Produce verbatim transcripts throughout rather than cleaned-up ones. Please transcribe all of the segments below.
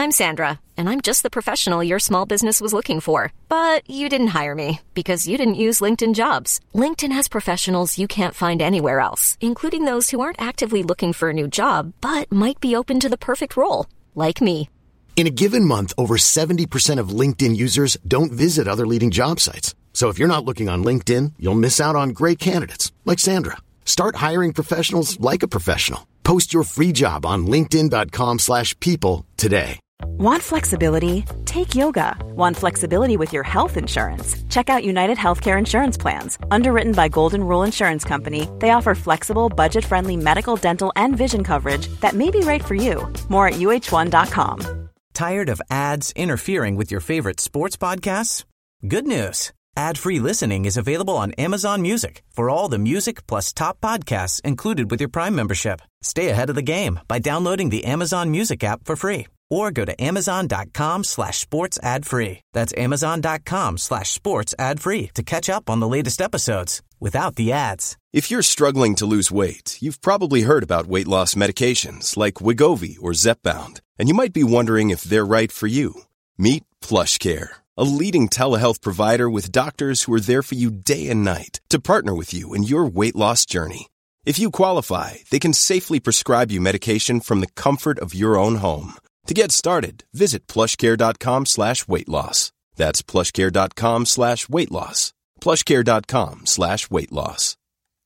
I'm Sandra, and I'm just the professional your small business was looking for. But you didn't hire me because you didn't use LinkedIn Jobs. LinkedIn has professionals you can't find anywhere else, including those who aren't actively looking for a new job, but might be open to the perfect role, like me. In a given month, over seventy percent of LinkedIn users don't visit other leading job sites. So if you're not looking on LinkedIn, you'll miss out on great candidates like Sandra. Start hiring professionals like a professional. Post your free job on linkedin.com slash people today. Want flexibility? Take yoga. Want flexibility with your health insurance? Check out United Healthcare Insurance Plans. Underwritten by Golden Rule Insurance Company, they offer flexible, budget-friendly medical, dental, and vision coverage that may be right for you. More at U H one dot com. Tired of ads interfering with your favorite sports podcasts? Good news. Ad-free listening is available on Amazon Music for all the music plus top podcasts included with your Prime membership. Stay ahead of the game by downloading the Amazon Music app for free or go to amazon.com slash sports ad free. That's amazon.com slash sports ad free to catch up on the latest episodes without the ads. If you're struggling to lose weight, you've probably heard about weight loss medications like Wegovy or Zepbound, and you might be wondering if they're right for you. Meet PlushCare, a leading telehealth provider with doctors who are there for you day and night to partner with you in your weight loss journey. If you qualify, they can safely prescribe you medication from the comfort of your own home. To get started, visit plushcare.com slash weight loss. That's plushcare.com slash weight loss. plushcare.com slash weight loss.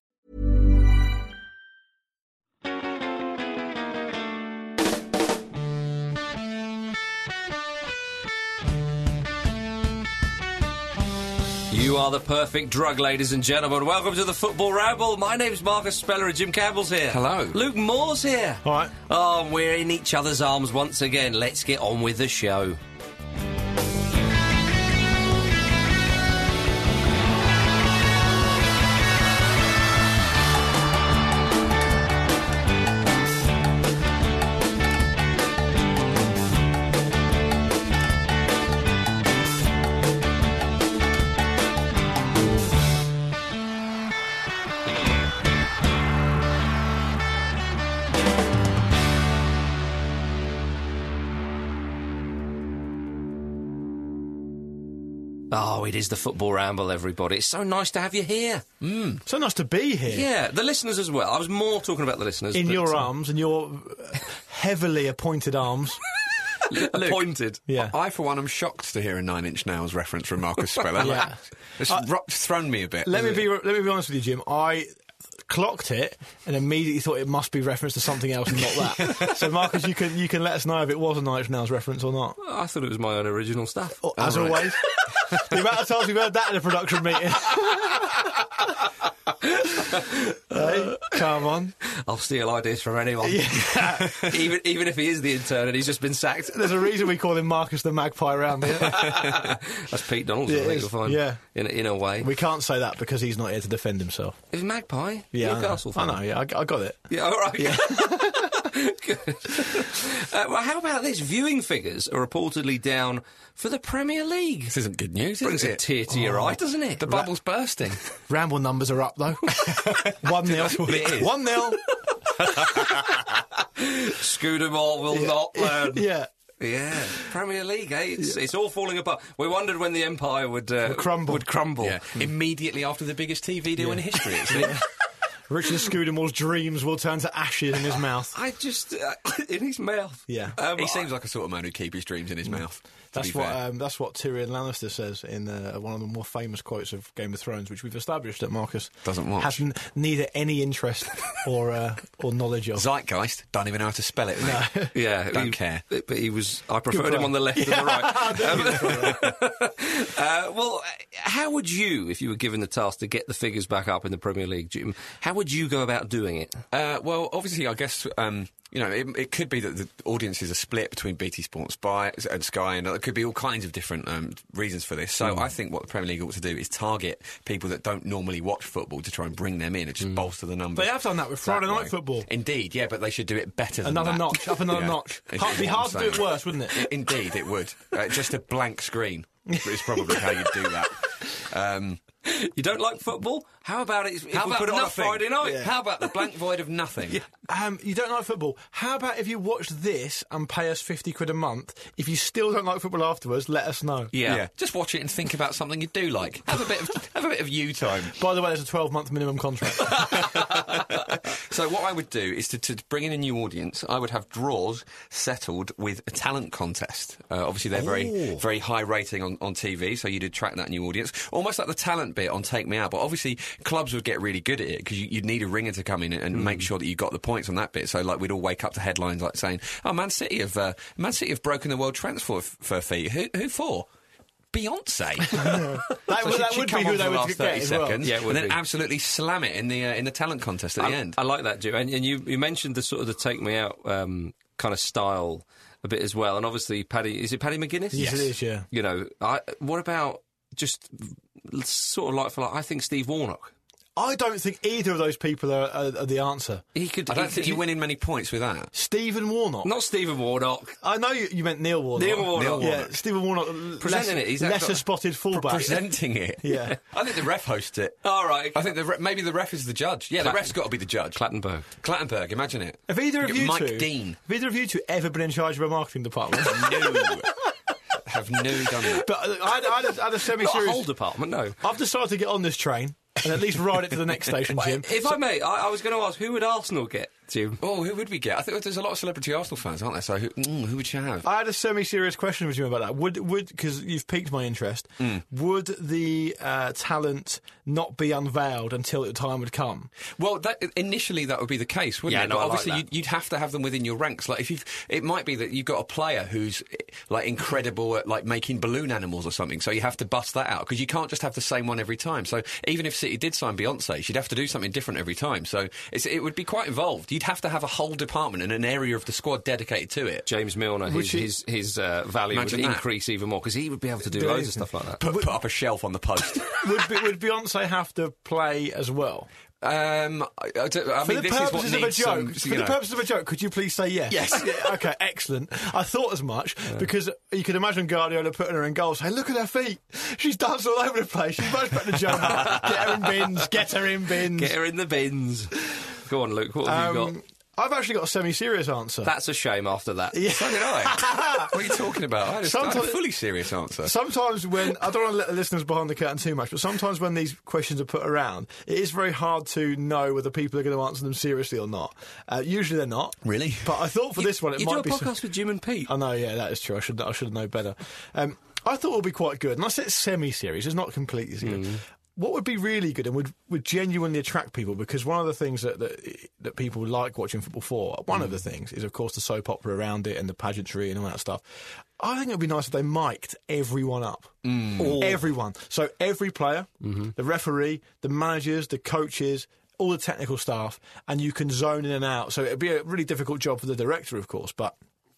You are the perfect drug, ladies and gentlemen. Welcome to the Football Ramble. My name's Marcus Speller and Jim Campbell's here. Hello. Luke Moore's here. All right. Oh, we're in each other's arms once again. Let's get on with the show. Oh, it is the Football Ramble, everybody. It's so nice to have you here. Mm, so nice to be here. Yeah, the listeners as well. I was more talking about the listeners. In but, your uh, arms, in your heavily appointed arms. Appointed. Yeah. I, for one, am shocked to hear a Nine Inch Nails reference from Marcus Speller. Yeah. It's Uh, ro- thrown me a bit. Let me be let me be honest with you, Jim. I clocked it and immediately thought it must be reference to something else and not that. So, Marcus, you can you can let us know if it was a Nine Inch Nails reference or not. I thought it was my own original stuff. Oh, as right. always. The amount of times we've heard that in a production meeting. Hey, come on. I'll steal ideas from anyone. Yeah. even even if he is the intern and he's just been sacked. There's a reason we call him Marcus the Magpie around here. That's Pete Donaldson, Yeah, I it think is. you'll find. Yeah. In, a- in a way. We can't say that because he's not here to defend himself. Is Magpie? Yeah, I know. Newcastle fan. I know, yeah, I, I got it. Yeah, all right. Yeah. Good. Uh, well, how about this? Viewing figures are reportedly down for the Premier League. This isn't good news, Brings is a it? tear to your eye, doesn't it? The bubble's bursting. Ramble numbers are up, though. one nil. That's what it is. one nil. Scudamore will not learn. Yeah. Yeah, Premier League, eh? It's, it's all falling apart. We wondered when the Empire would, uh, Would crumble. Would crumble. Yeah. Immediately after the biggest T V deal in history. It's Richard Scudamore's dreams will turn to ashes in his mouth. I just uh, in his mouth. Yeah. Um, He seems like a sort of man who'd keep his dreams in his mouth. to That's be what fair. um, that's what Tyrion Lannister says in uh, one of the more famous quotes of Game of Thrones, which we've established that Marcus Doesn't watch. has n- neither any interest or uh, or knowledge of. Zeitgeist, don't even know how to spell it, mate. Yeah, Don't he- care. But he was. I preferred Good him on the left yeah. than the right. Um, uh, well, how would you, if you were given the task to get the figures back up in the Premier League, Jim? How would you go about doing it? Uh, well, obviously, I guess, um, you know, it, it could be that the audiences are split between B T Sport and Spy and Sky, and there could be all kinds of different um, reasons for this. So I think what the Premier League ought to do is target people that don't normally watch football to try and bring them in and just bolster the numbers. They have done that with that Friday Night way. Football. Indeed, yeah, but they should do it better than Another that. notch, up another Yeah. notch. Is It'd be what I'm hard to do it saying. worse, wouldn't it? Indeed, it would. Uh, just a blank screen is probably how you'd do that. Um, You don't like football? How about it if How we about put it on a nothing? Friday night? Yeah. How about the blank void of nothing? Um, you don't like football. How about if you watch this and pay us fifty quid a month? If you still don't like football afterwards, let us know. Yeah. Just watch it and think about something you do like. Have a bit of have a bit of you time. By the way, there's a twelve month minimum contract. So what I would do is to, to bring in a new audience. I would have draws settled with a talent contest. Uh, obviously, they're very very high rating on, on T V, so you'd attract that new audience. Almost like the talent bit on Take Me Out. But obviously, clubs would get really good at it because you, you'd need a ringer to come in and, and mm. make sure that you got the points on that bit. So, like, we'd all wake up to headlines like saying, "Oh, Man City have uh, Man City have broken the world transfer f- for fee. Who, who for?" Beyonce. that so that she'd, would she'd be come who on they for the would last get thirty as well. seconds, Yeah, it would and then be. absolutely slam it in the uh, in the talent contest at I, the end. I like that, Jim. And, and you, you mentioned the sort of the Take Me Out um, kind of style a bit as well. And obviously, Paddy, is it Paddy McGuinness? Yes, it is, yeah. You know, I, what about just sort of like for like, I think Steve Warnock. I don't think either of those people are, are, are the answer. He could. I don't he, think he, you're winning many points with that. Stephen Warnock. Not Stephen Warnock. I know you, you meant Neil Warnock. Neil Warnock. Neil Yeah, Warnock. Stephen Warnock. Presenting less, it, he's lesser got- spotted fullback. Presenting it. Yeah. I think the ref hosts it. All right. I think the re- maybe the ref is the judge. Yeah, Clat- the ref's got to be the judge. Clattenburg. Clattenburg, imagine it. Have either of Get you Mike two, Dean. have either of you two ever been in charge of a marketing department? No. Have no done that. But uh, I had, I had a, I had a Not a semi-serious. whole department, no. I've decided to get on this train and at least ride it to the next station, Jim. If I may, I, I was going to ask, who would Arsenal get, Jim? Oh, who would we get? I think there's a lot of celebrity Arsenal fans, aren't there? So who, mm, who would you have? I had a semi-serious question with you about that. Would would because you've piqued my interest. Mm. Would the uh, talent not be unveiled until the time would come? Well, that, initially that would be the case, wouldn't Yeah, it? no, but I like obviously that. you'd, you'd have to have them within your ranks. Like if you've, it might be that you've got a player who's like incredible at like making balloon animals or something. So you have to bust that out because you can't just have the same one every time. So even if City did sign Beyonce, she'd have to do something different every time. So it's, it would be quite involved. You'd have to have a whole department and an area of the squad dedicated to it. James Milner, his Which his, his uh, value would Imagine that. increase even more because he would be able to do Do loads of anything. stuff like that. Put, put up a shelf on the post. would, be, would Beyonce have to play as well? um, I, I, don't, I For mean, the this is what purposes of a needs joke, some, for you the know. purposes of a joke, could you please say yes? Yes. Yeah, okay, excellent. I thought as much because you could imagine Guardiola putting her in goal, saying, "Look at her feet. She's danced all over the place. She's much better than Joe Hart. Get her in bins. Get her in bins." Get her in the bins. Go on, Luke. What have you Um, got? I've actually got a semi-serious answer. That's a shame after that. Yeah. So did I. What are you talking about? I had a, I had a Sometimes- fully serious answer. Sometimes when, I don't want to let the listeners behind the curtain too much, but sometimes when these questions are put around, it is very hard to know whether people are going to answer them seriously or not. Uh, usually they're not. Really? But I thought for this one it you might do a be... podcast with Jim and Pete. I know, yeah, that is true. I should I should have known better. Um, I thought it would be quite good. And I said it's semi-serious. It's not completely serious. Mm. What would be really good and would, would genuinely attract people, because one of the things that that, that people like watching football for, one Mm. of the things is, of course, the soap opera around it and the pageantry and all that stuff. I think it would be nice if they mic'd everyone up. Mm. Everyone. So every player, Mm-hmm. the referee, the managers, the coaches, all the technical staff, and you can zone in and out. So it'd be a really difficult job for the director, of course, but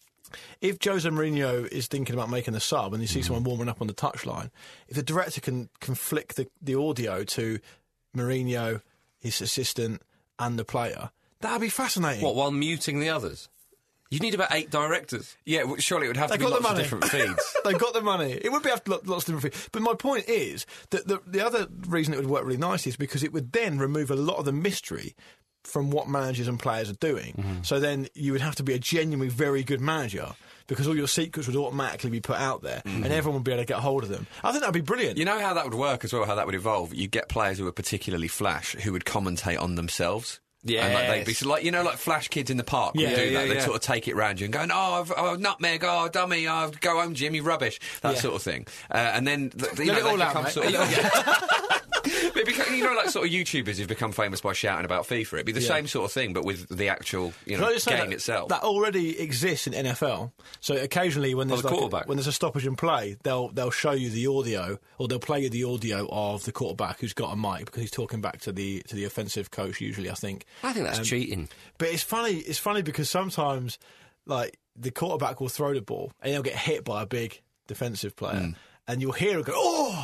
if Jose Mourinho is thinking about making a sub and you see Mm. someone warming up on the touchline, if the director can, can flick the, the audio to Mourinho, his assistant, and the player, that'd be fascinating. What, while muting the others? You need about eight directors. Yeah, well, surely it would have They to be got the lots of money. different feeds. They've got the money. It would be after lots of different things. But my point is that the, the other reason it would work really nicely is because it would then remove a lot of the mystery from what managers and players are doing. Mm-hmm. So then you would have to be a genuinely very good manager because all your secrets would automatically be put out there Mm-hmm. and everyone would be able to get hold of them. I think that'd be brilliant. You know how that would work as well, how that would evolve? You'd get players who were particularly flash who would commentate on themselves. And like they'd be so like, you know, like flash kids in the park would Yeah, do yeah, that. They'd yeah. sort of take it round you and go, "Oh, I've, oh nutmeg, oh dummy, oh go home, Jim, you rubbish," that Yeah. sort of thing. Uh, and then the, the, you Let know, it they all out, become mate. sort of, Let it yeah. But it become, you know, like sort of YouTubers who've become famous by shouting about FIFA. It'd be the Yeah. same sort of thing, but with the actual, you Can I know, just say game that, itself. that already exists in N F L. So occasionally, when there's the like a, quarterback. when there's a stoppage in play, they'll they'll show you the audio, or they'll play you the audio of the quarterback who's got a mic because he's talking back to the to the offensive coach. Usually, I think. I think that's Um, cheating. But it's funny. It's funny because sometimes, like the quarterback will throw the ball and he'll get hit by a big defensive player, Mm. and you'll hear him go, "Oh!"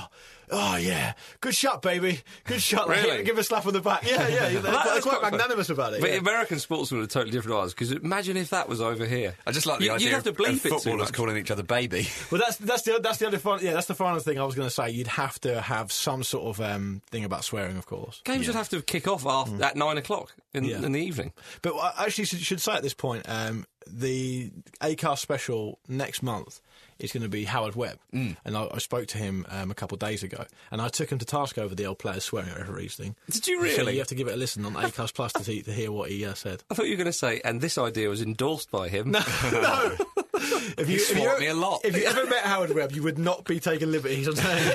oh, yeah, good shot, baby. Good shot. Like, Really? give a slap on the back. Yeah, yeah. They're, Well, that- they're that's quite quite fun. magnanimous about it. But yeah. American sportsmen are totally different to ours, because imagine if that was over here. I just like the You- idea you'd have to of, bleep of it too footballers much. calling each other baby. Well, that's that's the that's the other fun, yeah that's the final thing I was going to say. You'd have to have some sort of um, thing about swearing, of course. Games would have to kick off after, at nine o'clock in, Yeah. in the evening. But I actually should, should say at this point, um, the Acast special next month is going to be Howard Webb, mm. and I, I spoke to him um, a couple of days ago, and I took him to task over the old players swearing at referees thing. Did you So really? you have to give it a listen on Acast Plus to, see, to hear what he uh, said. I thought you were going to say, and this idea was endorsed by him. No. If you, if swore you- at me a lot. If you ever met Howard Webb, you would not be taking liberties on saying.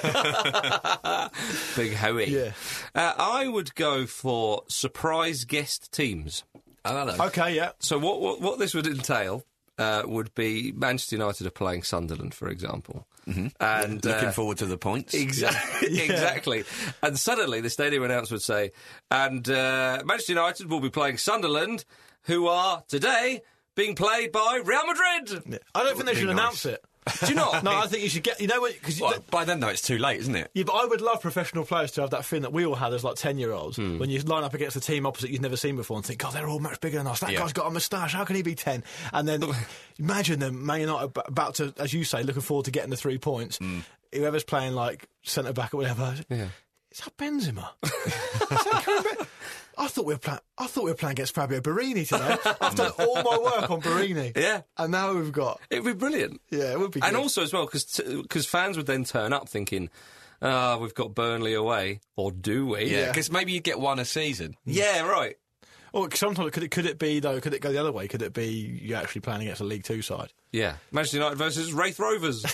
Big Howie. Yeah. Uh, I would go for surprise guest teams. Oh, hello. Okay, yeah. So what what, what this would entail uh, would be Manchester United are playing Sunderland, for example. Mm-hmm. And Looking uh, forward to the points. Exactly. Yeah. Exactly. And suddenly the stadium announcer would say, and uh, Manchester United will be playing Sunderland, who are today being played by Real Madrid. I don't think they Be should nice. announce it. Do you not? No, I think you should get. You know what? Because Well, by then, though, it's too late, isn't it? yeah, but I would love professional players to have that thing that we all had as like ten year olds Hmm. when you line up against a team opposite you've never seen before and think, God, they're all much bigger than us. That Yeah. guy's got a moustache. How can he be ten? And then imagine them, Man United, ab- about to, as you say, looking forward to getting the three points. Whoever's playing like centre back or whatever. Yeah. Is that Benzema? Is that Karim Ben- I thought we were playing. I thought we were playing against Fabio Barini today. I've done all my work on Barini. Yeah. and now we've got. It'd be brilliant. Yeah, it would be. And good. also as well, because fans would then turn up thinking, ah, we've got Burnley away, or do we? Yeah, because maybe you get one a season. Yeah, right. Or sometimes could it could it be though? Could it go the other way? Could it be you're actually playing against a League Two side? Yeah. Manchester United versus Wraith Rovers.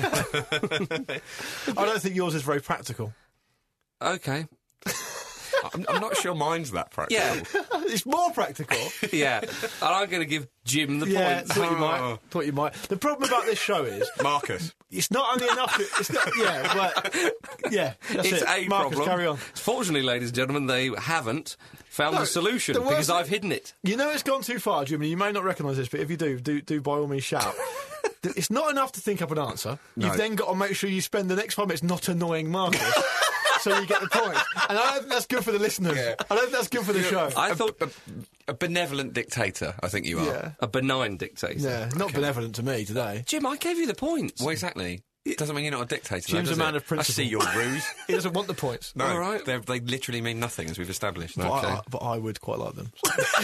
I don't think yours is very practical. Okay. I'm, I'm not sure mine's that practical. Yeah. It's more practical. Yeah. And I'm going to give Jim the yeah, point. thought you might. Thought you might. The problem about this show is Marcus. it's not only enough. To, it's not. Yeah, but yeah, that's It's it. a Marcus, problem. carry on. Fortunately, ladies and gentlemen, they haven't found No, the solution the worst because thing- I've hidden it. You know it's gone too far, Jimmy. You may not recognise this, but if you do, do do by all means shout. It's not enough to think up an answer. You've then got to make sure you spend the next five minutes not annoying Marcus. So you get the point. And I don't think that's good for the listeners. Yeah. I don't think that's good for the show. I thought a, a benevolent dictator, I think you are. yeah. a benign dictator. Yeah, not benevolent to me today. Jim, I gave you the points. Well, exactly. Doesn't mean you're not a dictator. though, Jim's a does man it? of principle. I see your ruse. He doesn't want the points. No, All right. they're- they literally mean nothing, as we've established. But, I, I- but I would quite like them.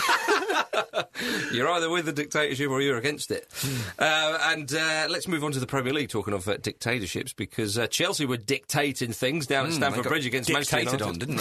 You're either with the dictatorship or you're against it. Uh, and uh, let's move on to the Premier League, talking of uh, dictatorships, because uh, Chelsea were dictating things down at Mm, Stamford they got Bridge against Manchester dictated United. on, didn't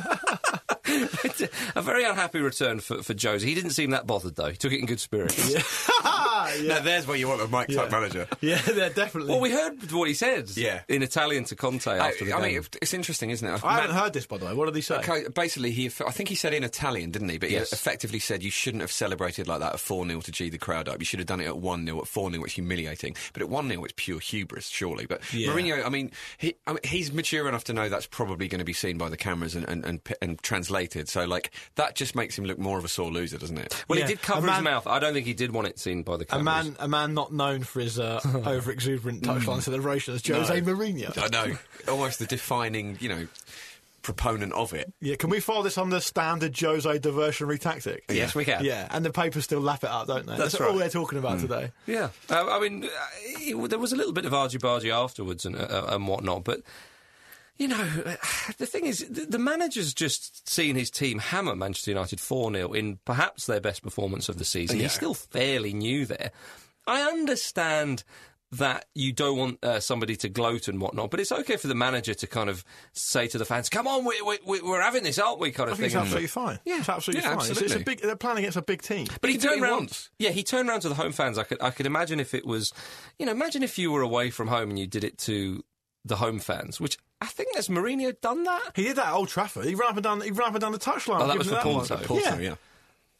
they? A very unhappy return for, for Josie. He didn't seem that bothered, though. He took it in good spirits. yeah. No, there's where you want a Mike type manager. Yeah, they're definitely. Well, we heard what he said Yeah. in Italian to Conte I, after the I game. mean, it's interesting, isn't it? I haven't heard this, by the way. What did he say? Okay, basically, he I think he said in Italian, didn't he? But he Yes. effectively said you shouldn't have celebrated like that at four nil to G the crowd up. You should have done it at one nil. At four nil, it's humiliating. But at one nil, it's pure hubris, surely. But Yeah. Mourinho, I mean, he, I mean, he's mature enough to know that's probably going to be seen by the cameras and, and, and, and translated. So, like, that just makes him look more of a sore loser, doesn't it? well, Yeah. he did cover A his man- mouth. I don't think he did want it seen by the A cameras. man, a man not known for his uh, over exuberant touchline celebration as Jose Mourinho. I know. Almost the defining, you know, proponent of it. Yeah, can we follow this on the standard Jose diversionary tactic? Yes, we can. Yeah, and the papers still lap it up, don't they? That's, right. all they're talking about today. Yeah, uh, I mean, uh, it, there was a little bit of argy-bargy afterwards and, uh, and whatnot, but, you know, uh, the thing is, the, the manager's just seen his team hammer Manchester United four nil in perhaps their best performance of the season. Yeah. He's still fairly new there. I understand that you don't want uh, somebody to gloat and whatnot, but it's okay for the manager to kind of say to the fans, come on, we, we, we're having this, aren't we, kind I of think thing. it's absolutely fine. Yeah. It's absolutely Yeah, fine. It's- It's, a absolutely. big. They're playing against a big team. But he He can do turned what he round. wants. Yeah, he turned round to the home fans. I could, I could imagine if it was, you know, imagine if you were away from home and you did it to the home fans, which I think has Mourinho done that. He did that at Old Trafford. He ran up and down. He ran up and down the touchline. Oh, that Give was him for one. Porto. Porto, Yeah. yeah.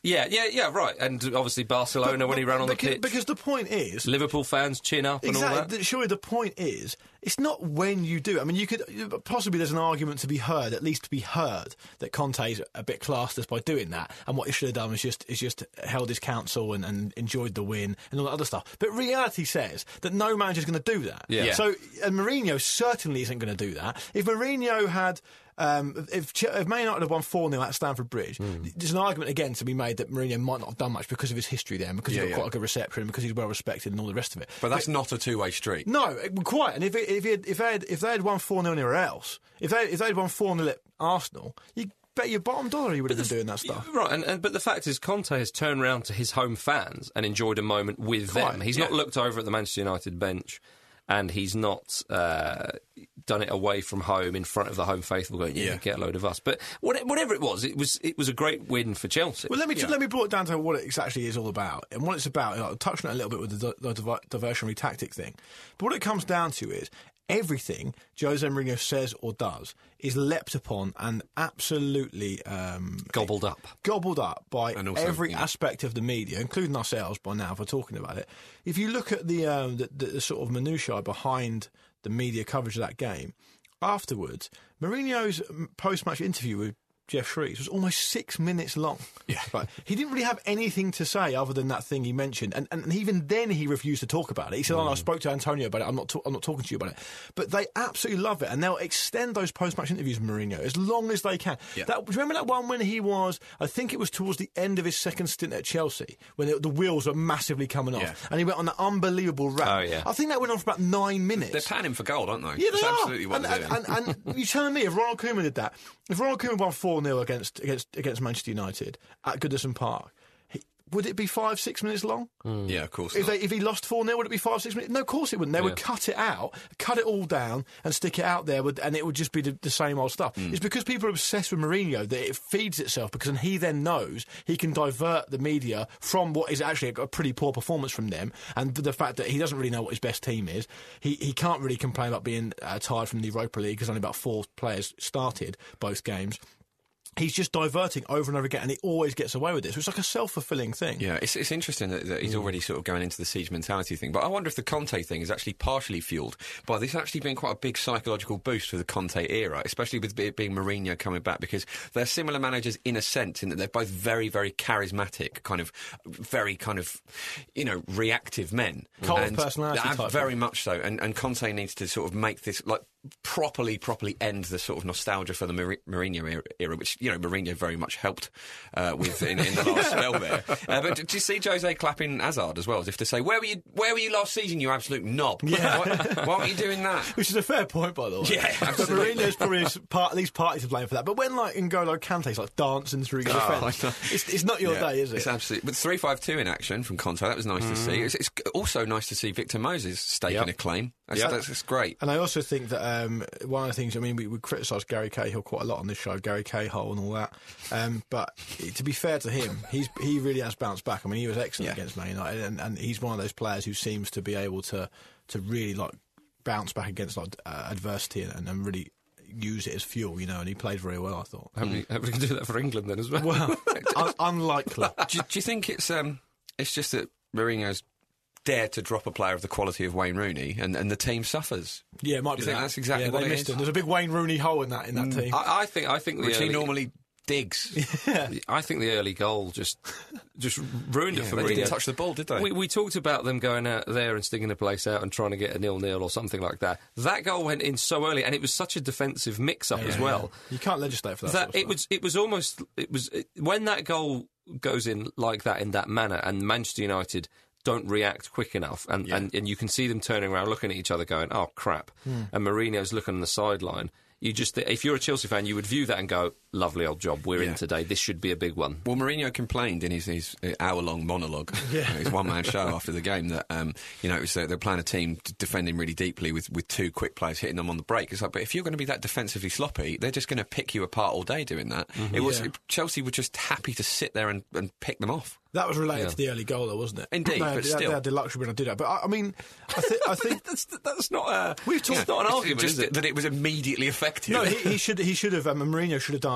Yeah, yeah, yeah, right. And obviously Barcelona But- when he ran on because, the pitch. Because the point is... Liverpool fans chin up and Exactly. all that. th- Surely the point is, it's not when you do. I mean, you could possibly there's an argument to be heard, at least to be heard, that Conte's a bit classless by doing that, and what he should have done was just is just held his counsel and, and enjoyed the win and all that other stuff. But reality says that no manager's going to do that. Yeah. Yeah. So and Mourinho certainly isn't going to do that. If Mourinho had. Um, if, Ch- if Man United had won four nil at Stamford Bridge, mm. there's an argument again to be made that Mourinho might not have done much because of his history there, and because Yeah, he's got yeah. quite a good reception, because he's well respected and all the rest of it. But that's not a two-way street. No, it- quite. And if it, if it, if they had, if they had won four nil anywhere else, if they if they had won four nil at Arsenal, you bet your bottom dollar he would have been doing that stuff. Right, and, and but the fact is, Conte has turned round to his home fans and enjoyed a moment with Quite, them. He's yeah. not looked over at the Manchester United bench, and he's not uh, done it away from home in front of the home faithful, going, "Yeah, Yeah. get a load of us." But what, whatever it was, it was it was a great win for Chelsea. Well, let me just, let me brought it down to what it actually is all about, and what it's about. I touched on it a little bit with the, the diver- diversionary tactic thing, but what it comes down to is everything Jose Mourinho says or does is leapt upon and absolutely um, Gobbled up. gobbled up by And also, every yeah. aspect of the media, including ourselves by now, if we're talking about it. If you look at the, um, the, the, the sort of minutiae behind the media coverage of that game, afterwards, Mourinho's post-match interview with Jeff Shreves was almost six minutes long. Yeah. Right. He didn't really have anything to say other than that thing he mentioned, and, and even then he refused to talk about it. He said, "Oh, no, I spoke to Antonio about it. I'm not. Ta- I'm not talking to you about it." But they absolutely love it, and they'll extend those post-match interviews with Mourinho as long as they can. Yeah. That, do you remember that one when he was? I think it was towards the end of his second stint at Chelsea when the, the wheels were massively coming off, Yeah. and he went on that unbelievable rant. Oh, yeah. I think that went on for about nine minutes. They're panning for gold, aren't they? Yeah, That's they absolutely are. what and, they're doing. and, and, and you're telling me if Ronald Koeman did that, if Ronald Koeman won four nil against against against Manchester United at Goodison Park, he, would it be five six minutes long? yeah, of course. If, not. they, if he lost four nil, would it be five six minutes? No, of course it wouldn't. They would Yeah. cut it out, cut it all down, and stick it out there, with, and it would just be the, the same old stuff. Mm. It's because people are obsessed with Mourinho that it feeds itself, because then he then knows he can divert the media from what is actually a, a pretty poor performance from them, and the fact that he doesn't really know what his best team is. He he can't really complain about being uh, tired from the Europa League because only about four players started both games. He's just diverting over and over again, and he always gets away with this. It's like a self-fulfilling thing. Yeah, it's, it's interesting that, that he's already sort of going into the siege mentality thing. But I wonder if the Conte thing is actually partially fuelled by this actually being quite a big psychological boost for the Conte era, especially with it being Mourinho coming back, because they're similar managers in a sense in that they're both very, very charismatic, kind of very kind of, you know, reactive men. Cult of And- personality uh, type Very thing. much so. And, and Conte needs to sort of make this, like, properly, properly end the sort of nostalgia for the Mar- Mourinho era, era, which, you know, Mourinho very much helped uh, with in, in the last spell there. Uh, but did you see Jose clapping Hazard as well, as if to say, where were you Where were you last season, you absolute knob? Yeah. why, why were you doing that? Which is a fair point, by the way. Yeah, But absolutely. Mourinho's probably his part, at least partly to blame for that. But when, like, N'Golo Kante's, like, dancing through your Oh, defence, I know. it's, it's not your Yeah, day, is it? It's absolutely. With three five two in action from Conte, that was nice to see. It's, it's also nice to see Victor Moses staking Yep. a claim. That's, Yep. that's, that's great. And I also think that um, one of the things, I mean, we, we criticised Gary Cahill quite a lot on this show, Gary Cahill and all that. Um, but to be fair to him, he's he really has bounced back. I mean, he was excellent Yeah. against Man United, and, and he's one of those players who seems to be able to to really like bounce back against like uh, adversity and, and really use it as fuel, you know. And he played very well, I thought. Hopefully, hopefully we can do that for England then as well. Well, un- unlikely. do, do you think it's um, it's just that Mourinho's dared to drop a player of the quality of Wayne Rooney, and, and the team suffers? Yeah, it might Do be you think that. that's exactly yeah, what they it missed is? Mm. him. There's a big Wayne Rooney hole in that in that team. I, I think I think the Which he early, normally digs. I think the early goal just just ruined it Yeah, for they Mourinho. didn't touch the ball, did they? We, we talked about them going out there and sticking the place out and trying to get a nil-nil or something like that. That goal went in so early, and it was such a defensive mix-up as well. You can't legislate for that. That sort of it stuff. was it was almost it was it, when that goal goes in like that in that manner, and Manchester United don't react quick enough, and, Yeah. and, and you can see them turning around, looking at each other, going, "Oh crap!" Hmm. And Mourinho's looking on the sideline. You just, if you're a Chelsea fan, you would view that and go, "Lovely old job, we're Yeah. in today. This should be a big one." Well, Mourinho complained in his, his hour-long monologue, yeah. his one-man show after the game, that um, you know it was, uh, they were playing a team d- defending really deeply with, with two quick players hitting them on the break. It's like, but if you're going to be that defensively sloppy, they're just going to pick you apart all day doing that. It was Yeah. it, Chelsea were just happy to sit there and, and pick them off. That was related Yeah. to the early goal, though, wasn't it? Indeed, they, but had, they, still. had, they had the luxury when I did that. But I, I mean, I, th- I think that's that's not a We've talked- it's not an It's argument, just is it? that it was immediately effective. no, he, he should he should have. Um, Mourinho should have done a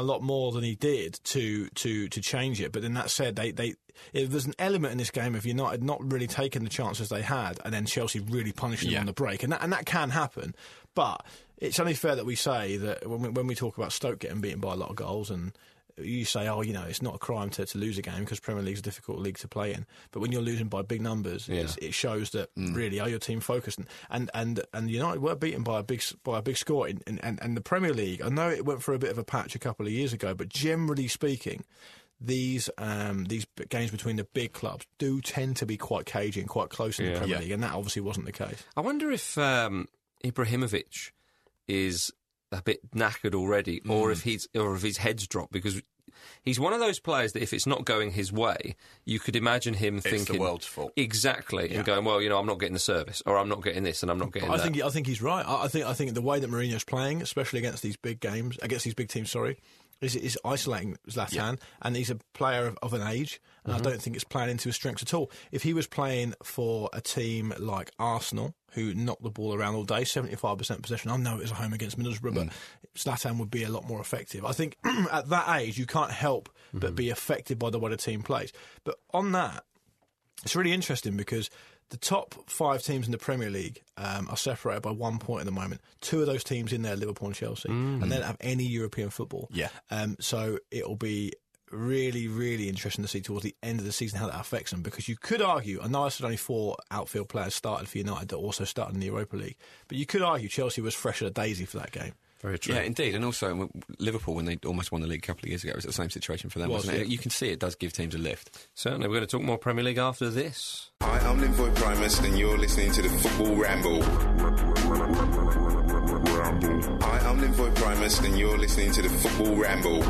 lot more than he did to to to change it. But then that said, they they it, there's an element in this game of United not really taking the chances they had, and then Chelsea really punishing Yeah. them on the break, and that and that can happen. But it's only fair that we say that when we, when we talk about Stoke getting beaten by a lot of goals, and you say, oh, you know, it's not a crime to, to lose a game because Premier League's a difficult league to play in. But when you're losing by big numbers, Yeah. it's, it shows that really are your team focused. And and and, and United were beaten by a big by a big score. In, in, and and the Premier League, I know it went through a bit of a patch a couple of years ago, but generally speaking, these um, these b- games between the big clubs do tend to be quite cagey and quite close in Yeah. the Premier Yeah. League, and that obviously wasn't the case. I wonder if um, Ibrahimovic is a bit knackered already, or if he's or if his head's dropped, because he's one of those players that if it's not going his way, you could imagine him the thinking world's fault. exactly, Yeah. and going, well, you know, I'm not getting the service, or I'm not getting this, and I'm not getting I that. think I think he's right. I, I think I think the way that Mourinho's playing, especially against these big games, against these big teams, sorry, is is isolating Zlatan, Yeah. and he's a player of, of an age, and Mm-hmm. I don't think it's playing into his strengths at all. If he was playing for a team like Arsenal, who knocked the ball around all day, seventy-five percent possession, I know it was a home against Middlesbrough, but Zlatan would be a lot more effective. I think at that age, you can't help but be affected by the way the team plays. But on that, it's really interesting because the top five teams in the Premier League um, are separated by one point at the moment. Two of those teams in there, Liverpool and Chelsea, and they don't have any European football. Yeah. Um, so it'll be really, really interesting to see towards the end of the season how that affects them, because you could argue, I know I said only four outfield players started for United that also started in the Europa League, but you could argue Chelsea was fresh as a daisy for that game. Very true. Yeah, indeed. And also, w- Liverpool, when they almost won the league a couple of years ago, it was the same situation for them, Was, wasn't it? yeah. You can see it does give teams a lift. Certainly, we're going to talk more Premier League after this. Hi, I'm Linvoy Primus, and you're listening to the Football Ramble. Hi, I'm Linvoy Primus, and you're listening to the Football Ramble.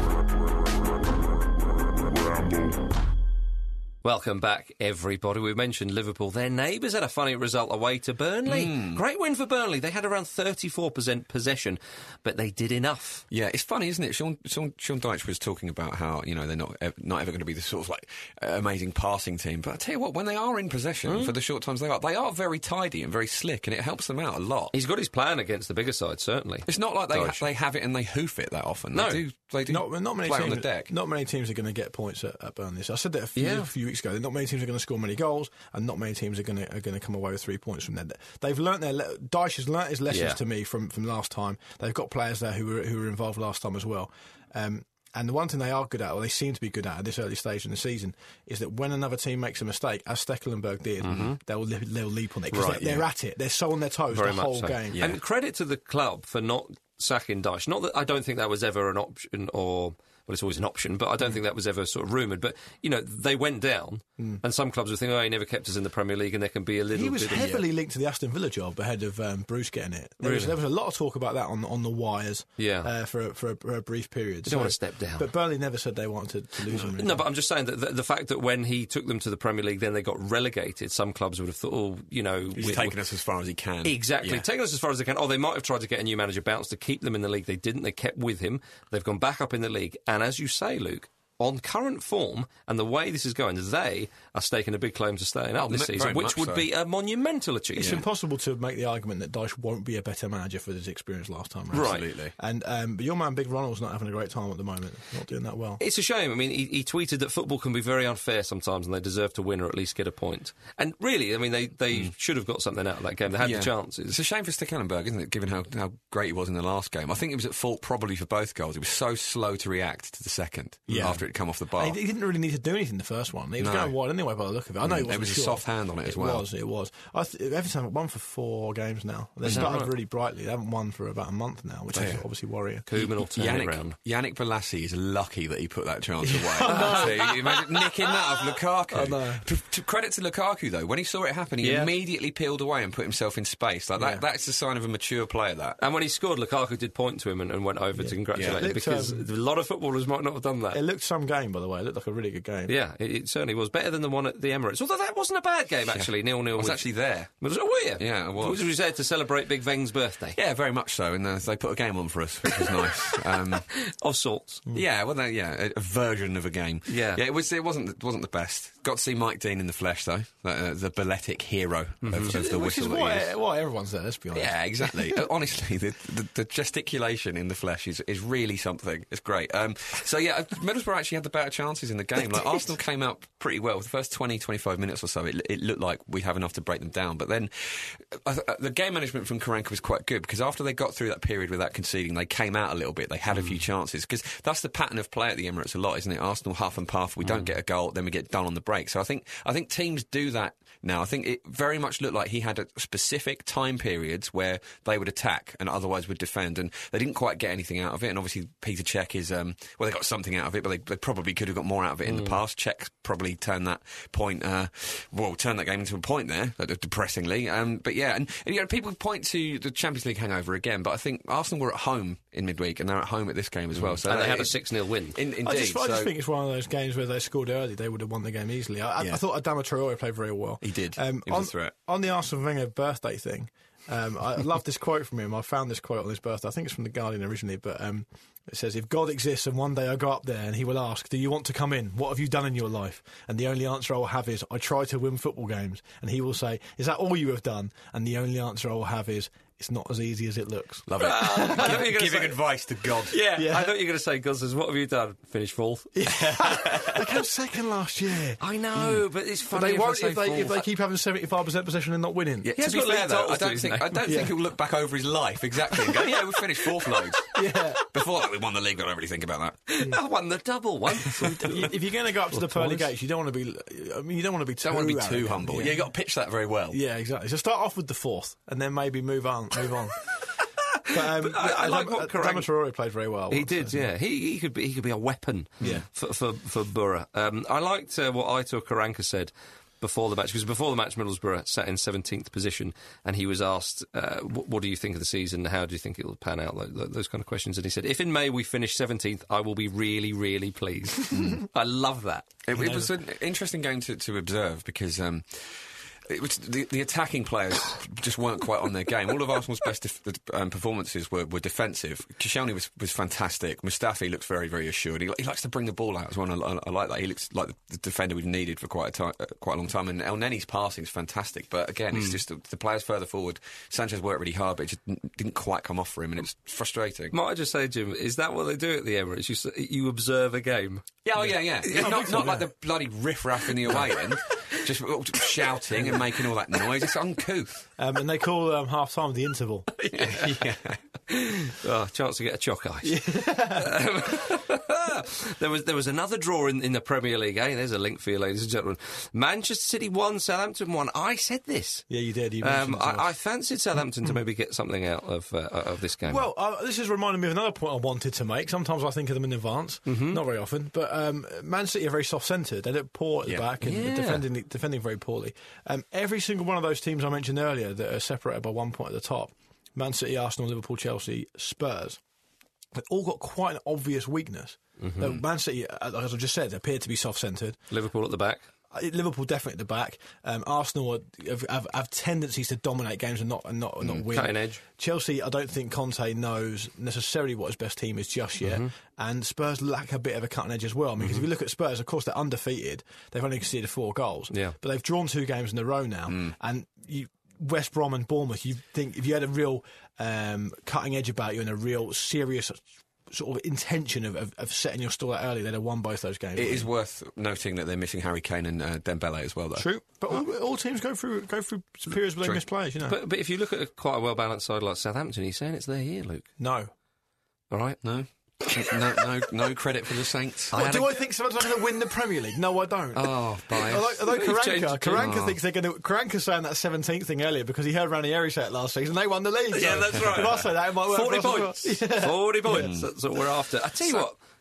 Welcome back, everybody. We mentioned Liverpool. Their neighbours had a funny result away to Burnley. Great win for Burnley. They had around thirty-four percent possession, but they did enough. Yeah, it's funny, isn't it? Sean, Sean, Sean Dyche was talking about how, you know, they're not ev- not ever going to be the sort of like uh, amazing passing team. But I tell you what, when they are in possession for the short times they are, they are very tidy and very slick, and it helps them out a lot. He's got his plan against the bigger side, certainly. It's not like they ha- Dyche. they have it and they hoof it that often. No. They do. They do Not, not many play teams on the deck. Not many teams are going to get points at, at Burnley. So I said that a few, Yeah. a few weeks ago. Not many teams are going to score many goals, and not many teams are going to are going to come away with three points from there. They've learnt their le- Dyche has learnt his lessons Yeah. to me from, from last time. They've got players there who were who were involved last time as well. Um, and the one thing they are good at, or they seem to be good at at this early stage in the season, is that when another team makes a mistake, as Stekelenburg did, they'll li- they'll leap on it because Right, they're, they're yeah. at it. They're so on their toes Very the much whole so. game. Yeah. And credit to the club for not sacking Dyche. Not that I don't think that was ever an option, or well, it's always an option, but I don't think that was ever sort of rumoured. But you know, they went down, and some clubs were thinking, "Oh, he never kept us in the Premier League," and there can be a little He was bit of heavily linked to the Aston Villa job ahead of um, Bruce getting it. There, was, Really? there was a lot of talk about that on on the wires Yeah. uh, for, a, for, a, for a brief period. You don't want to step down. But Burnley never said they wanted to, to lose him. really. No, but I'm just saying that the, the fact that when he took them to the Premier League, then they got relegated. Some clubs would have thought, "Oh, you know, He's we- taken us as far as he can. Exactly. Yeah. Taking us as far as they can. Oh, they might have tried to get a new manager bounce to keep them in the league. They didn't. They kept with him. They've gone back up in the league. And as you say, Luke, on current form and the way this is going, they are staking a big claim to staying up Oh, this m- season, very which much would so. be a monumental achievement. It's impossible to make the argument that Dyche won't be a better manager for his experience last time round. Right. Absolutely. And um, but your man Big Ronald's not having a great time at the moment. Not doing that well. It's a shame. I mean, he, he tweeted that football can be very unfair sometimes and they deserve to win or at least get a point. And really, I mean, they, they should have got something out of that game. They had Yeah. the chances. It's a shame for Stekelenburg, isn't it, given how, how great he was in the last game. I think he was at fault probably for both goals. He was so slow to react to the second Yeah. after it had come off the bar. And he, he didn't really need to do anything the first one. He was No. going wide anyway by the look of it. I know he Mm, wasn't there was a sure. soft hand on it as well. It was, it was. I th- Everton have won for four games now. They Is that started right? really brightly. They haven't won for about a month now, which is Yeah. obviously worrying. Koeman will turn it Yannick, around. Yannick Bolasie is lucky that he put that chance away. So you imagine nicking that off Lukaku. I know. To, to credit to Lukaku, though, when he saw it happen, he Yeah. immediately peeled away and put himself in space. Like that, Yeah. That's the sign of a mature player, that. And when he scored, Lukaku did point to him and, and went over to congratulate Yeah. him It looked, because um, a lot of footballers might not have done that. It looked so some game, by the way. It looked like a really good game. Yeah, it, it certainly was. Better than the one at the Emirates. Although that wasn't a bad game, actually. nil nil. I was with- actually there. Was it, were you? Yeah, I was. Was you there to celebrate Big Veng's birthday? Yeah, very much so. And uh, they put a game on for us, which was nice. Um, Of sorts. Yeah, well, they, yeah, a, a version of a game. Yeah. yeah. It was. It wasn't. It wasn't the best. Got to see Mike Dean in the flesh, though. Uh, the balletic hero of, of the Which whistle. is that he why, is. why everyone's there, let's be honest. Yeah, exactly. Uh, Honestly, the, the, the gesticulation in the flesh is, is really something. It's great. Um, so, yeah, Middlesbrough actually had the better chances in the game. Like, Arsenal came out pretty well. The first twenty, twenty-five minutes or so, it, it looked like we'd have enough to break them down. But then uh, the game management from Karanka was quite good, because after they got through that period without conceding, they came out a little bit. They had a few chances, because that's the pattern of play at the Emirates a lot, isn't it? Arsenal huff and puff. We don't get a goal, then we get done on the break. So I think I think teams do that now. I think it very much looked like he had a specific time periods where they would attack and otherwise would defend, and they didn't quite get anything out of it. And obviously Peter Cech is, um, well, they got something out of it, but they, they probably could have got more out of it in the past. Cech probably turned that point, uh, well, turned that game into a point there, uh, depressingly. Um, but yeah, and, and you know, people point to the Champions League hangover again, but I think Arsenal were at home in midweek, and they're at home at this game as well. So And they that- had a six nil win. In, indeed. I just, I just so- think it's one of those games where they scored early, they would have won the game easily. I, Yeah. I, I thought Adama Traore played very well. He did. Um, He was on, a threat. On the Arsene Wenger birthday thing, um, I love this quote from him. I found this quote on his birthday. I think it's from The Guardian originally, but um, it says, "If God exists and one day I go up there and he will ask, 'Do you want to come in? What have you done in your life?' And the only answer I will have is, 'I try to win football games.' And he will say, 'Is that all you have done?' And the only answer I will have is, 'It's not as easy as it looks.'" Love it. I thought you were gonna Giving say- advice to God. Yeah, Yeah. I thought you were going to say, God says, what have you done? Finished fourth. They came second last year. I know, but it's But funny they if I won't say if they, if they fourth. keep having seventy-five percent possession and not winning. Yeah, He has to be got fair, Lee though, I Tolstoy, don't isn't think he? I don't Yeah. think he'll look back over his life exactly and go, "Yeah, we finished fourth loads." Yeah. Before that, we won the league. I don't really think about that. I won the double once. You- if you're going to go up to the pearly twice. gates, you don't want to be. I mean, you don't want to be too. Don't want to be too arrogant, humble. Yeah, Yeah, you got to pitch that very well. Yeah, exactly. So start off with the fourth, and then maybe move on. Move on. But, um, I- I like what Karanka- Adama Traore played very well. He did, yeah. He he could be he could be a weapon. Yeah. For for, for Borough. Um, I liked uh, what Aitor Karanka said before the match, because before the match, Middlesbrough sat in seventeenth position, and he was asked, uh, what, "What do you think of the season? How do you think it will pan out?" Like, those kind of questions, and he said, "If in May we finish seventeenth, I will be really, really pleased." I love that. It, it was an interesting game to, to observe because um, it was the, the attacking players just weren't quite on their game. All of Arsenal's best def- um, performances were, were defensive. Koscielny was, was fantastic. Mustafi looks very, very assured. He, he likes to bring the ball out as well. And I, I like that. He looks like the defender we've needed for quite a time, uh, quite a long time. And El Neni's passing is fantastic. But again, it's just the, the players further forward. Sanchez worked really hard, but it just n- didn't quite come off for him, and it's frustrating. Might I just say, Jim, is that what they do at the Emirates? You, s- you observe a game. Yeah, oh yeah, yeah. I not think so, not like yeah. the bloody riff-raff in the away end, just shouting and making all that noise. It's uncouth. Um, and they call um, half time the interval. yeah. Oh, chance to get a choc ice. Um, there was there was another draw in, in the Premier League. Eh? There's a link for you, ladies and gentlemen. Manchester City won, Southampton won. I said this. Yeah, you did. You Um, mentioned it to us. I, I fancied Southampton to maybe get something out of uh, of this game. Well, uh, this is reminding me of another point I wanted to make. Sometimes I think of them in advance, Mm-hmm. not very often. But um, Man City are very soft-centred. They look poor at the Yeah. back and Yeah. defending defending very poorly. Um, every single one of those teams I mentioned earlier that are separated by one point at the top, Man City, Arsenal, Liverpool, Chelsea, Spurs, they've all got quite an obvious weakness. Mm-hmm. Uh, Man City, uh, as I just said, appear to be soft-centred. Liverpool at the back. Uh, Liverpool definitely at the back. Um, Arsenal are, have, have, have tendencies to dominate games and not and not, and not win. Cutting edge. Chelsea, I don't think Conte knows necessarily what his best team is just yet. And Spurs lack a bit of a cutting edge as well. I mean, because if you look at Spurs, of course, they're undefeated. They've only conceded four goals. Yeah. But they've drawn two games in a row now. And you, West Brom and Bournemouth, you think if you had a real um, cutting edge about you and a real serious sort of intention of, of, of setting your stall out early, they'd have won both those games. It is worth noting that they're missing Harry Kane and uh, Dembele as well, though. True, but all, all teams go through go through periods where they True. miss players, you know. But but if you look at a, quite a well balanced side like Southampton, you're saying it's their year, Luke. no. All right. No, no, no, no credit for the Saints. What, had do a- I think Southampton are going to win the Premier League? No, I don't. Oh, bias. Although, although You've changed Karanka, the tune. Karanka Oh. thinks they're going to. Karanka's saying that seventeenth thing earlier because he heard Ranieri say it last season. They won the league. Yeah, so that's right. If I say that, it might work. Forty for us as points. well. Yeah. Forty points. That's what we're after. I tell you So- what.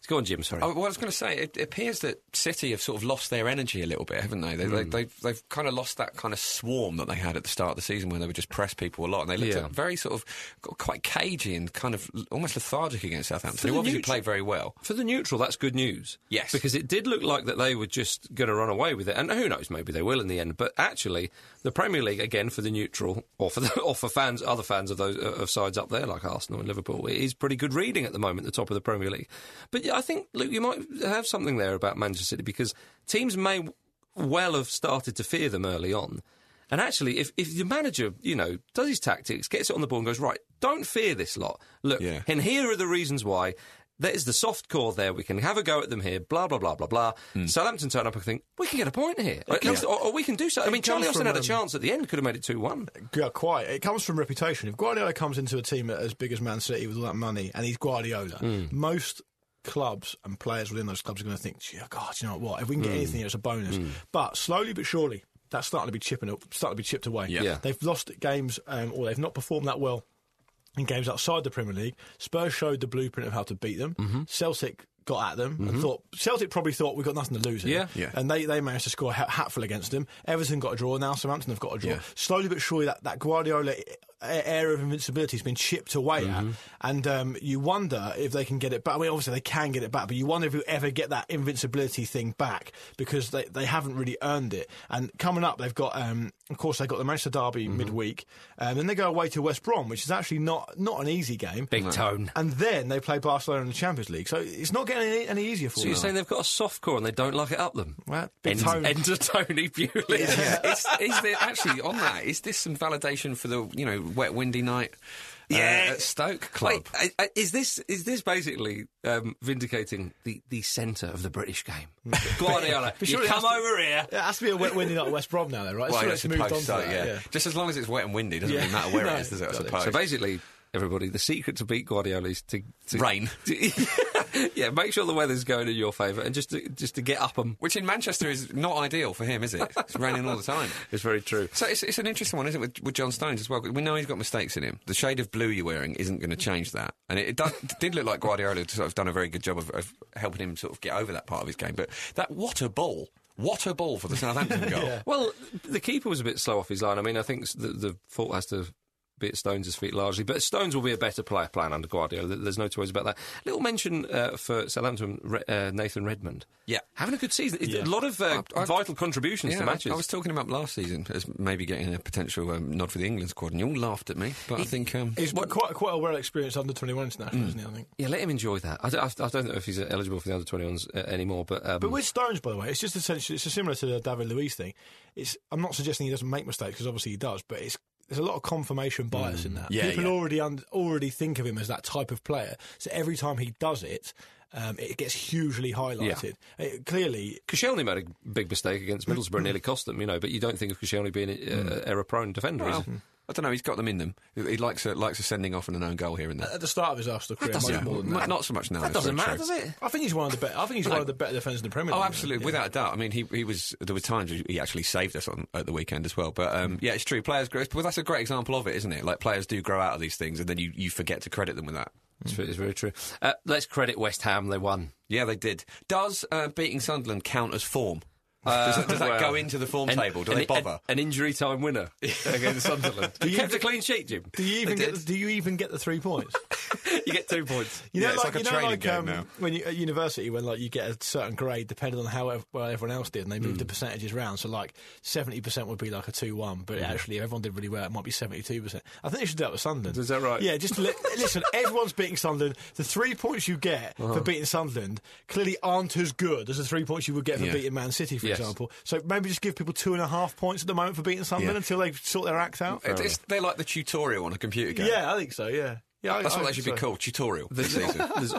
Go on, Jim, sorry. Oh, well, I was going to say, it, it appears that City have sort of lost their energy a little bit, haven't they? They, Mm. they they've, they've kind of lost that kind of swarm that they had at the start of the season where they would just press people a lot, and they looked Yeah. at very sort of quite cagey and kind of almost lethargic against Southampton, For who the obviously neutral- played very well. For the neutral, that's good news. Yes. Because it did look like that they were just going to run away with it. And who knows, maybe they will in the end. But actually, the Premier League, again, for the neutral, or for the, or for fans, other fans of those of sides up there, like Arsenal and Liverpool, it is pretty good reading at the moment, the top of the Premier League. But yeah, I think, Luke, you might have something there about Manchester City, because teams may well have started to fear them early on. And actually, if, if the manager, you know, does his tactics, gets it on the ball and goes, right, don't fear this lot. Look, Yeah. and here are the reasons why. There's the soft core there. We can have a go at them here. Blah blah blah blah blah. Mm. Southampton turn up and think we can get a point here, at least, or, or we can do so. I It mean, comes Charlie Austin from, had a um, chance at the end. Could have made it two one. Yeah, quite. It comes from reputation. If Guardiola comes into a team as big as Man City with all that money, and he's Guardiola, most clubs and players within those clubs are going to think, "Gee, God, you know what? If we can get anything here, it's a bonus." But slowly but surely, that's starting to be chipping, up, starting to be chipped away. Yeah. Yeah. They've lost games, um, or they've not performed that well in games outside the Premier League. Spurs showed the blueprint of how to beat them. Mm-hmm. Celtic got at them and thought Celtic probably thought we've got nothing to lose here. Yeah. Yeah. And they, they managed to score a hat- hatful against them. Everton got a draw. Now Southampton have got a draw. Yeah. Slowly but surely, that, that Guardiola air of invincibility has been chipped away Mm-hmm. at, and um, you wonder if they can get it back. I mean, obviously they can get it back, but you wonder if you ever get that invincibility thing back, because they, they haven't really earned it. And coming up, they've got, um, of course, they've got the Manchester Derby Mm-hmm. midweek, and then they go away to West Brom, which is actually not not an easy game. Big tone. And then they play Barcelona in the Champions League, so it's not getting any, any easier for So them. you're saying they've got a soft core and they don't like it up them? Well, big End, tone. Enter Tony Bewley. Yeah. is, is there actually on that? Is this some validation for the you know wet, windy night? uh, Yeah. at Stoke Club. Wait, I, I, is this is this basically um, vindicating the, the centre of the British game? Guardiola, But you surely it come has to- over here. It has to be a wet, windy night at West Brom now, though, right? Well, Sure, I it's moved on suppose to so, that, yeah. Just as long as it's wet and windy, doesn't Yeah. really matter where No, it is, does it? I exactly. suppose. So basically, everybody, the secret to beat Guardiola is to, to Rain. to- yeah, make sure the weather's going in your favour, and just to, just to get up them. Which in Manchester is not ideal for him, is it? It's raining all the time. It's very true. So it's, it's an interesting one, isn't it, with, with John Stones as well? We know he's got mistakes in him. The shade of blue you're wearing isn't going to change that. And it, it, does, it did look like Guardiola had sort of done a very good job of, of helping him sort of get over that part of his game. But that, what a ball. What a ball for the Southampton goal. Yeah. Well, the keeper was a bit slow off his line. I mean, I think the, the fault has to be at Stones' feet largely, but Stones will be a better player plan under Guardiola. There's no two ways about that. Little mention uh, for Southampton, Re- uh, Nathan Redmond. Yeah. Having a good season. Yeah. A lot of uh, I- I- vital contributions Yeah, to matches. I, I was talking about last season as maybe getting a potential um, nod for the England squad, and you all laughed at me. But I think um, He's quite quite a well experienced under twenty-one international, isn't he? I think. Yeah, let him enjoy that. I don't, I I don't know if he's uh, eligible for the under twenty-ones uh, anymore, but... Um, But with Stones, by the way, it's just essentially it's similar to the David Luiz thing. It's I'm not suggesting he doesn't make mistakes, because obviously he does, but it's there's a lot of confirmation bias in that. Yeah, People yeah. already un- already think of him as that type of player, so every time he does it, um, it gets hugely highlighted. It, clearly, Koscielny made a big mistake against Middlesbrough, nearly cost them, you know, but you don't think of Koscielny being an uh, error-prone defender, is well, he? I don't know. He's got them in them. He likes a, likes a sending off and an own goal here and there. at the start of his Arsenal career, doesn't- much more than that. Not, not so much now. That that's doesn't very matter, true. does it? I think he's one of the better. I think he's one of the better defenders in the Premier League. Oh, absolutely, Yeah. without a doubt. I mean, he he was. There were times he actually saved us on at the weekend as well. But um, yeah, it's true. Players grow. Well, that's a great example of it, isn't it? Like players do grow out of these things, and then you, you forget to credit them with that. It's, very- it's very true. Uh, let's credit West Ham, they won. Yeah, they did. Does uh, beating Sunderland count as form? does that, does that well, go into the form an- table? Do an, they bother? An, an injury time winner against Sunderland. Do you kept a even- clean sheet, Jim. Do you even They get? did. The, do you even get the three points? You get two points. You know, Yeah, it's like, like a you know, training like game um, now. when you at university, when like you get a certain grade depending on how ev- well everyone else did, and they Hmm. move the percentages round. So like seventy percent would be like a two-one, but actually if everyone did really well, it might be seventy-two percent. I think they should do that with Sunderland. Is that right? Yeah, just to let, listen. Everyone's beating Sunderland. The three points you get Uh-huh. for beating Sunderland clearly aren't as good as the three points you would get for Yeah. beating Man City, for Yes. example. So maybe just give people two and a half points at the moment for beating Sunderland Yeah. until they sort their act out. It- it's, they're like the tutorial on a computer game. Yeah, I think so. Yeah, yeah, I- That's I what they think should be so. called. Tutorial this season. there's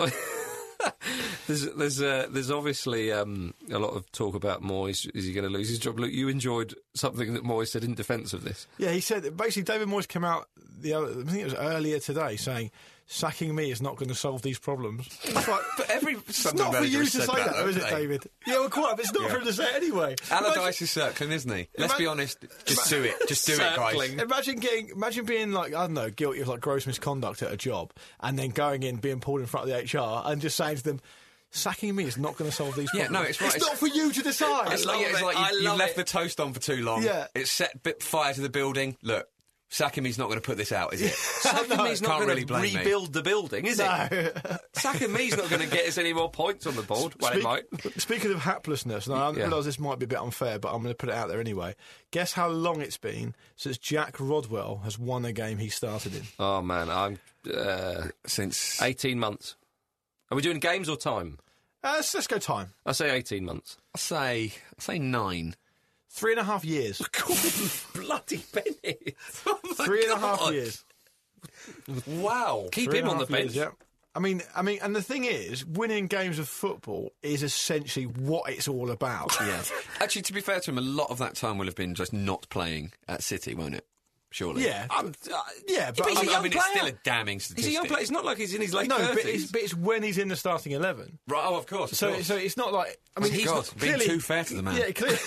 there's there's, uh, there's obviously um, a lot of talk about Moyes. Is he going to lose his job? Look, you enjoyed something that Moyes said in defence of this. Yeah, he said basically David Moyes came out the other, I think it was earlier today, saying sacking me is not going to solve these problems. It's like, But every it's Sunderland not for manager you has to said say that, that, though, is it, haven't they? David? Yeah, well, quite. But it's not Yeah. for him to say it anyway. Allardyce is circling, isn't he? Let's be Imagine- honest. Just do it. Just do it, guys. Circling. Imagine getting, imagine being like, I don't know, guilty of like gross misconduct at a job, and then going in, being pulled in front of the H R, and just saying to them, Sacking me is not going to solve these Yeah, problems. no, it's right. It's not for you to decide. It's like, love yeah, it's it. like I you, you've love left it. the toast on for too long. Yeah. It's set bit fire to the building. Look, sacking me's not going to put this out, is it? Sacking me's not Can't going really to blame me. rebuild the building, is it? Sacking me's not going to get us any more points on the board. Well, it Speak- might. Speaking of haplessness, now I Yeah. realise this might be a bit unfair, but I'm going to put it out there anyway. Guess how long it's been since Jack Rodwell has won a game he started in? Oh, man, I'm... Uh, Since eighteen months. Are we doing games or time? Uh, let's, let's go time. I say eighteen months. I'll say, I'll say nine. Three and a half years. Bloody Benny. Three and a half God. years. Wow. Keep Three him and a on the half bench. years, yeah. I mean, I mean, and the thing is, winning games of football is essentially what it's all about. Yeah. Actually, to be fair to him, a lot of that time will have been just not playing at City, won't it? Surely. Yeah, Um, uh, yeah, but, but he's I a mean, young I mean, it's player. still a damning statistic. He's a young player. It's not like he's in his late no, thirties. but it's, but it's when he's in the starting eleven. Right, oh, of course. Of So, course. so it's not like I mean, Oh, he's God, not, being clearly, too fair to the man. Yeah, clearly.